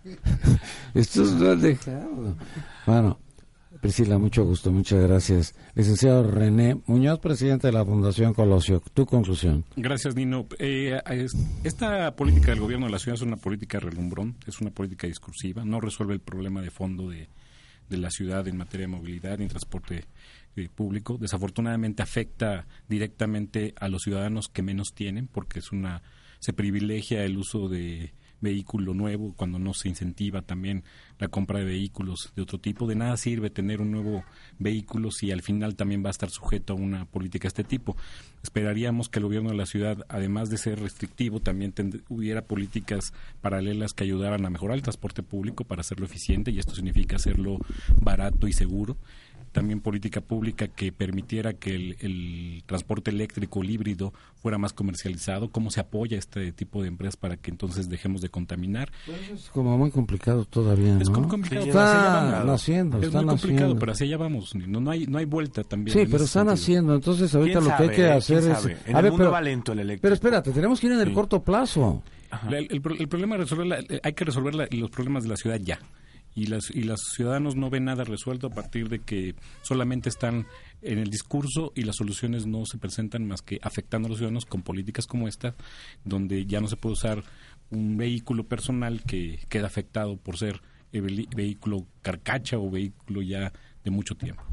Estos no han dejado. Bueno, Priscila, mucho gusto, muchas gracias. Licenciado René Muñoz, presidente de la Fundación Colosio, tu conclusión. Gracias, Nino. Eh, es- esta política del gobierno de la ciudad es una política relumbrón, es una política discursiva, no resuelve el problema de fondo de, de la ciudad en materia de movilidad y transporte eh, público. Desafortunadamente afecta directamente a los ciudadanos que menos tienen, porque es una se privilegia el uso de vehículo nuevo cuando no se incentiva también la compra de vehículos de otro tipo. De nada sirve tener un nuevo vehículo si al final también va a estar sujeto a una política de este tipo. Esperaríamos que el gobierno de la ciudad, además de ser restrictivo, también tend- hubiera políticas paralelas que ayudaran a mejorar el transporte público para hacerlo eficiente, y esto significa hacerlo barato y seguro. También política pública que permitiera que el, el transporte eléctrico, el híbrido, fuera más comercializado. ¿Cómo se apoya este tipo de empresas para que entonces dejemos de contaminar? Es como muy complicado todavía, ¿no? Es como complicado. Sí, pero hacia allá Está vamos. naciendo, Es están muy complicado, naciendo. pero hacia allá vamos. No, no hay no hay vuelta también. Sí, en pero ese están sentido. haciendo. Entonces, ahorita ¿Quién lo que hay sabe, que eh? hacer ¿Quién es. sabe? En A el ver, mundo pero, va lento el eléctrico. pero espérate, tenemos que ir en el Sí. corto plazo. La- el, el pro- el problema es resolver la- hay que resolver la- los problemas de la ciudad ya. y las y los ciudadanos no ven nada resuelto a partir de que solamente están en el discurso y las soluciones no se presentan más que afectando a los ciudadanos con políticas como esta, donde ya no se puede usar un vehículo personal que queda afectado por ser el vehículo carcacha o vehículo ya de mucho tiempo.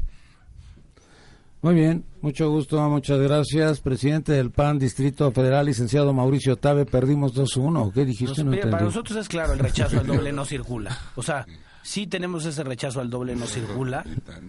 Muy bien, mucho gusto, muchas gracias. Presidente del P A N Distrito Federal, licenciado Mauricio Tabe, perdimos dos uno. ¿Qué dijiste? Nos, no para nosotros es claro, el rechazo al doble no circula. O sea, sí tenemos ese rechazo al doble no circula,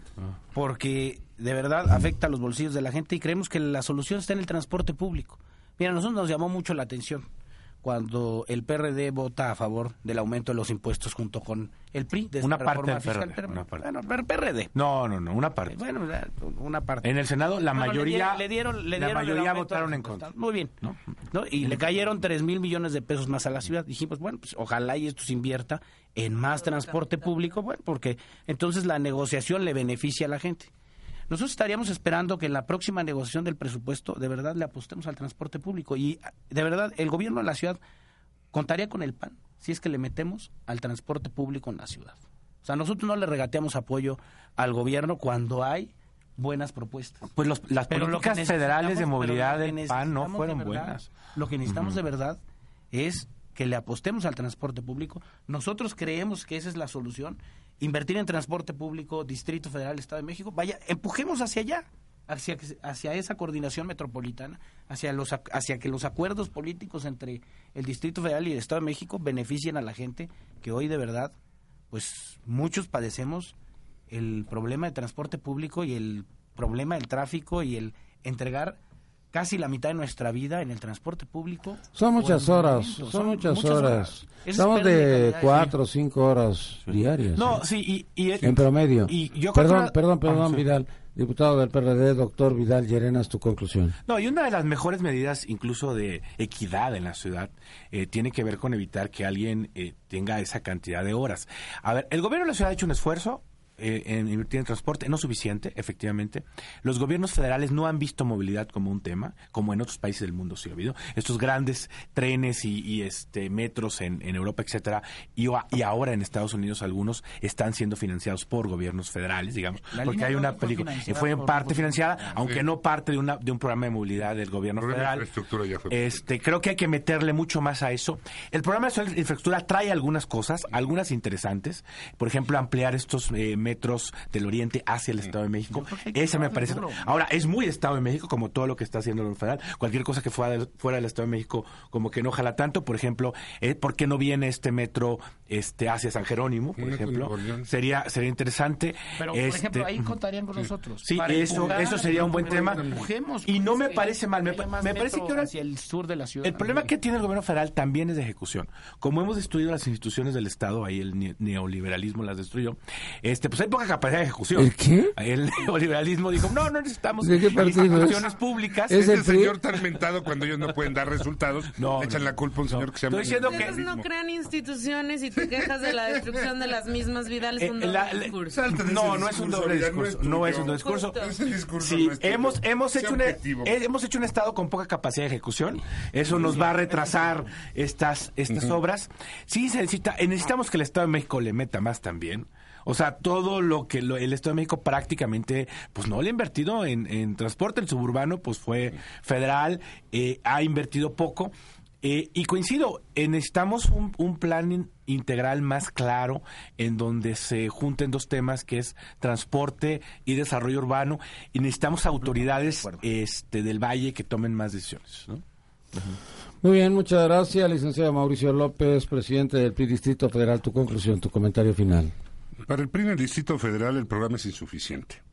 porque de verdad afecta a los bolsillos de la gente y creemos que la solución está en el transporte público. Mira, a nosotros nos llamó mucho la atención cuando el P R D vota a favor del aumento de los impuestos junto con el P R I. De una parte del P R D. Una parte. Bueno, P R D. No, no, no, una parte. Bueno, una parte. En el Senado la bueno, mayoría, le dieron, le dieron, le la dieron mayoría votaron en contra. Muy bien, ¿no? ¿no? Y le cayeron tres mil millones de pesos más a la ciudad. Dijimos, bueno, pues ojalá y esto se invierta en más transporte público, bueno, porque entonces la negociación le beneficia a la gente. Nosotros estaríamos esperando que en la próxima negociación del presupuesto de verdad le apostemos al transporte público y de verdad el gobierno de la ciudad contaría con el P A N si es que le metemos al transporte público en la ciudad. O sea, nosotros no le regateamos apoyo al gobierno cuando hay buenas propuestas. Pues los, las pero políticas federales de movilidad del P P A N no fueron de verdad, buenas. Lo que necesitamos uh-huh. de verdad es que le apostemos al transporte público. Nosotros creemos que esa es la solución. Invertir en transporte público, Distrito Federal, Estado de México, vaya, empujemos hacia allá, hacia, hacia esa coordinación metropolitana, hacia, los, hacia que los acuerdos políticos entre el Distrito Federal y el Estado de México beneficien a la gente que hoy de verdad, pues muchos padecemos el problema de transporte público y el problema del tráfico y el entregar casi la mitad de nuestra vida en el transporte público. Son muchas horas, son, son muchas, muchas horas. horas. Estamos de, de cuatro o cinco horas sí. diarias. No, ¿eh? sí, y, y en promedio. Y yo perdón, que... perdón, perdón, ah, sí. Vidal, diputado del P R D, doctor Vidal Llerenas, tu conclusión. No, y una de las mejores medidas, incluso de equidad en la ciudad, eh, tiene que ver con evitar que alguien eh, tenga esa cantidad de horas. A ver, el gobierno de la ciudad ha hecho un esfuerzo Eh, en invertir en transporte, no suficiente, efectivamente. Los gobiernos federales no han visto movilidad como un tema, como en otros países del mundo sí ha habido. Estos grandes trenes y, y este metros en, en Europa, etcétera, y, y ahora en Estados Unidos algunos están siendo financiados por gobiernos federales, digamos, la porque hay una película que fue en parte por... financiada, ah, aunque sí. no parte de una de un programa de movilidad del gobierno federal. Ya fue este, creo que hay que meterle mucho más a eso. El programa de infraestructura trae algunas cosas, algunas interesantes, por ejemplo, ampliar estos eh, metros del oriente hacia el Estado de México. Esa me parece. Ahora, es muy Estado de México, como todo lo que está haciendo el federal. Cualquier cosa que fuera, de, fuera del Estado de México, como que no jala tanto. Por ejemplo, eh, ¿por qué no viene este metro este hacia San Jerónimo, por ejemplo? Sería sería interesante. Pero, este, por ejemplo, ahí contarían con nosotros. Sí, eso eso sería un buen tema. Y no me parece mal. Me, me parece que ahora hacia el sur de la ciudad. El problema que tiene el gobierno federal también es de ejecución. Como hemos destruido las instituciones del Estado, ahí el neoliberalismo las destruyó. Este, pues hay poca capacidad de ejecución. ¿El qué? El neoliberalismo dijo, no, no necesitamos ¿De qué instituciones públicas. ¿Es el el señor tan mentado cuando ellos no pueden dar resultados? No, le echan no, la culpa a un señor no. que se llama... Estoy diciendo Ustedes que... no crean instituciones y te quejas de la destrucción de las mismas. Vidal es un eh, doble la, discurso. No, no es un doble discurso. No es un doble discurso. Sí, hemos, hemos, hecho una, hemos hecho un Estado con poca capacidad de ejecución. Eso nos va a retrasar estas, estas uh-huh. obras. Sí, se necesita, necesitamos que el Estado de México le meta más también. O sea, todo lo que lo, el Estado de México prácticamente, pues no le ha invertido en, en transporte. El suburbano, pues fue federal, eh, ha invertido poco. Eh, y coincido, eh, necesitamos un, un plan in, integral más claro en donde se junten dos temas que es transporte y desarrollo urbano, y necesitamos autoridades este del Valle que tomen más decisiones, ¿no? Uh-huh. Muy bien, muchas gracias, licenciado Mauricio López, presidente del P R I Distrito Federal. Tu conclusión, tu comentario final. Para el P R I en el Distrito Federal el programa es insuficiente.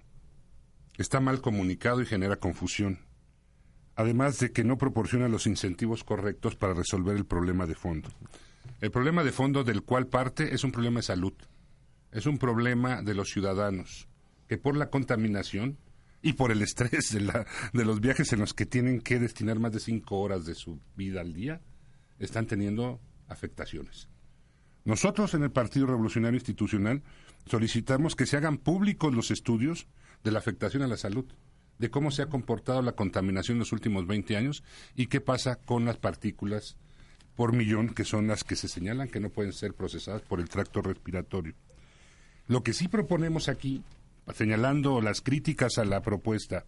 Está mal comunicado y genera confusión. Además de que no proporciona los incentivos correctos para resolver el problema de fondo. El problema de fondo del cual parte es un problema de salud. Es un problema de los ciudadanos, que por la contaminación y por el estrés de, la, de los viajes en los que tienen que destinar más de cinco horas de su vida al día, están teniendo afectaciones. Nosotros en el Partido Revolucionario Institucional solicitamos que se hagan públicos los estudios de la afectación a la salud, de cómo se ha comportado la contaminación en los últimos veinte años y qué pasa con las partículas por millón, que son las que se señalan que no pueden ser procesadas por el tracto respiratorio. Lo que sí proponemos aquí, señalando las críticas a la propuesta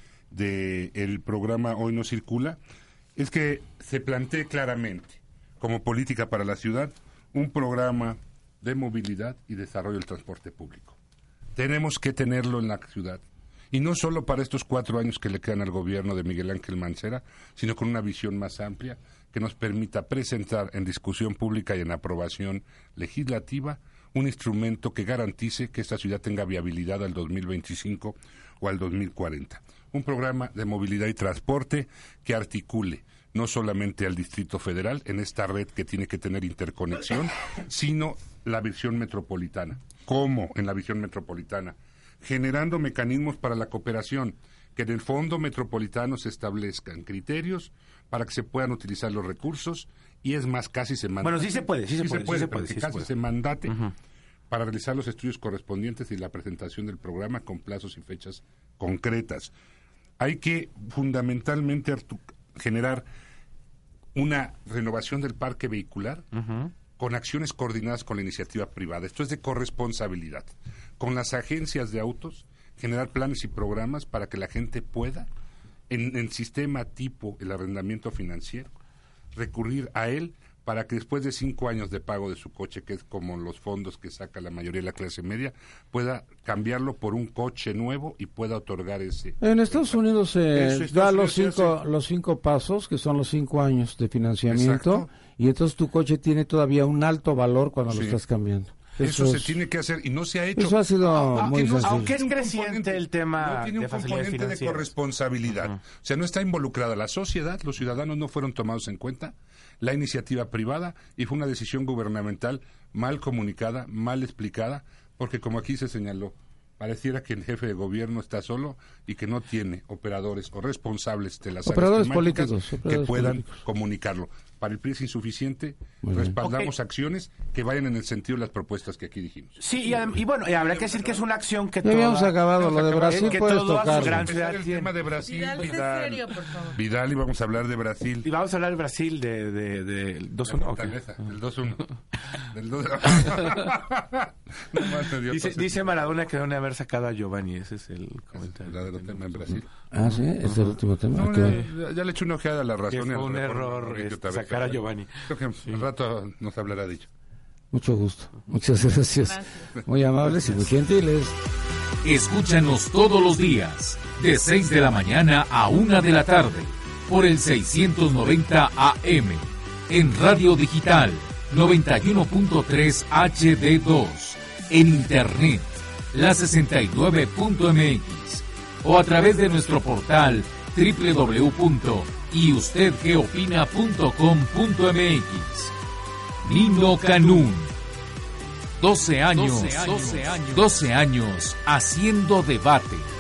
del programa Hoy No Circula, es que se plantee claramente, como política para la ciudad, un programa de movilidad y desarrollo del transporte público. Tenemos que tenerlo en la ciudad, y no solo para estos cuatro años que le quedan al gobierno de Miguel Ángel Mancera, sino con una visión más amplia que nos permita presentar en discusión pública y en aprobación legislativa un instrumento que garantice que esta ciudad tenga viabilidad al dos mil veinticinco o al dos mil cuarenta. Un programa de movilidad y transporte que articule no solamente al Distrito Federal en esta red que tiene que tener interconexión, sino la visión metropolitana. ¿Cómo en la visión metropolitana? Generando mecanismos para la cooperación, que en el Fondo Metropolitano se establezcan criterios para que se puedan utilizar los recursos, y es más, casi se mandate. Bueno, sí se puede, sí se sí puede, se puede, sí se pero puede, que sí se casi puede. se mandate Uh-huh. para realizar los estudios correspondientes y la presentación del programa con plazos y fechas concretas. Hay que fundamentalmente artu- generar una renovación del parque vehicular uh-huh. con acciones coordinadas con la iniciativa privada. Esto es de corresponsabilidad. Con las agencias de autos, generar planes y programas para que la gente pueda, en el sistema tipo el arrendamiento financiero, recurrir a él para que después de cinco años de pago de su coche, que es como los fondos que saca la mayoría de la clase media, pueda cambiarlo por un coche nuevo y pueda otorgar ese. En Estados Unidos se Eso, da Estados los Unidos cinco, hace- los cinco pasos, que son los cinco años de financiamiento, Exacto. y entonces tu coche tiene todavía un alto valor cuando lo Sí. estás cambiando. Eso, es- se tiene que hacer y no se ha hecho. Eso ha sido Aunque muy no- sencillo. Aunque es tiene un creciente componente- el tema no tiene un de facilidades componente de financieras. corresponsabilidad. Ujú. O sea, no está involucrada la sociedad, los ciudadanos no fueron tomados en cuenta, la iniciativa privada, y fue una decisión gubernamental mal comunicada, mal explicada, porque como aquí se señaló, pareciera que el jefe de gobierno está solo y que no tiene operadores o responsables de las áreas Operadores temáticas políticos, que operadores puedan políticos. comunicarlo. Para el P R I es insuficiente, Muy bien. respaldamos acciones que vayan en el sentido de las propuestas que aquí dijimos. Sí, y, adem- y bueno, y habrá que decir que es una acción que Ya habíamos toda- acabado lo de habíamos Brasil, acabado. Que puedes todo hace tocarlo. gran- Empezar el tiene. tema de Brasil. Vidal, sé Vidal, serio, por favor. Vidal, y vamos a hablar de Brasil. Y vamos a hablar de Brasil de, de, de dos uno. La ¿o qué? fortaleza, del dos uno. Del dos No más me dio Dice, tos. dice Maradona que deben haber sacado a Giovanni, ese es el comentario. Verdadero tema en Brasil. Ah, sí, este es el último tema. No, Ah, qué no, bueno. ya, ya le eché una ojeada a la Que razón. y fue a la un reforma, error ¿no? Que este, otra vez, sacar a pero Giovanni. Creo que al rato nos hablará de ello. Mucho gusto. Muchas gracias. Gracias. Muy amables y muy gentiles. Escúchanos todos los días, de seis de la mañana a una de la tarde, por el seiscientos noventa A M, en Radio Digital noventa y uno punto tres H D dos, en Internet, la sesenta y nueve punto m x, o a través de nuestro portal doble u doble u doble u punto y usted qué opina punto com punto m x. Nino Canún. doce años, doce años, doce años haciendo debate.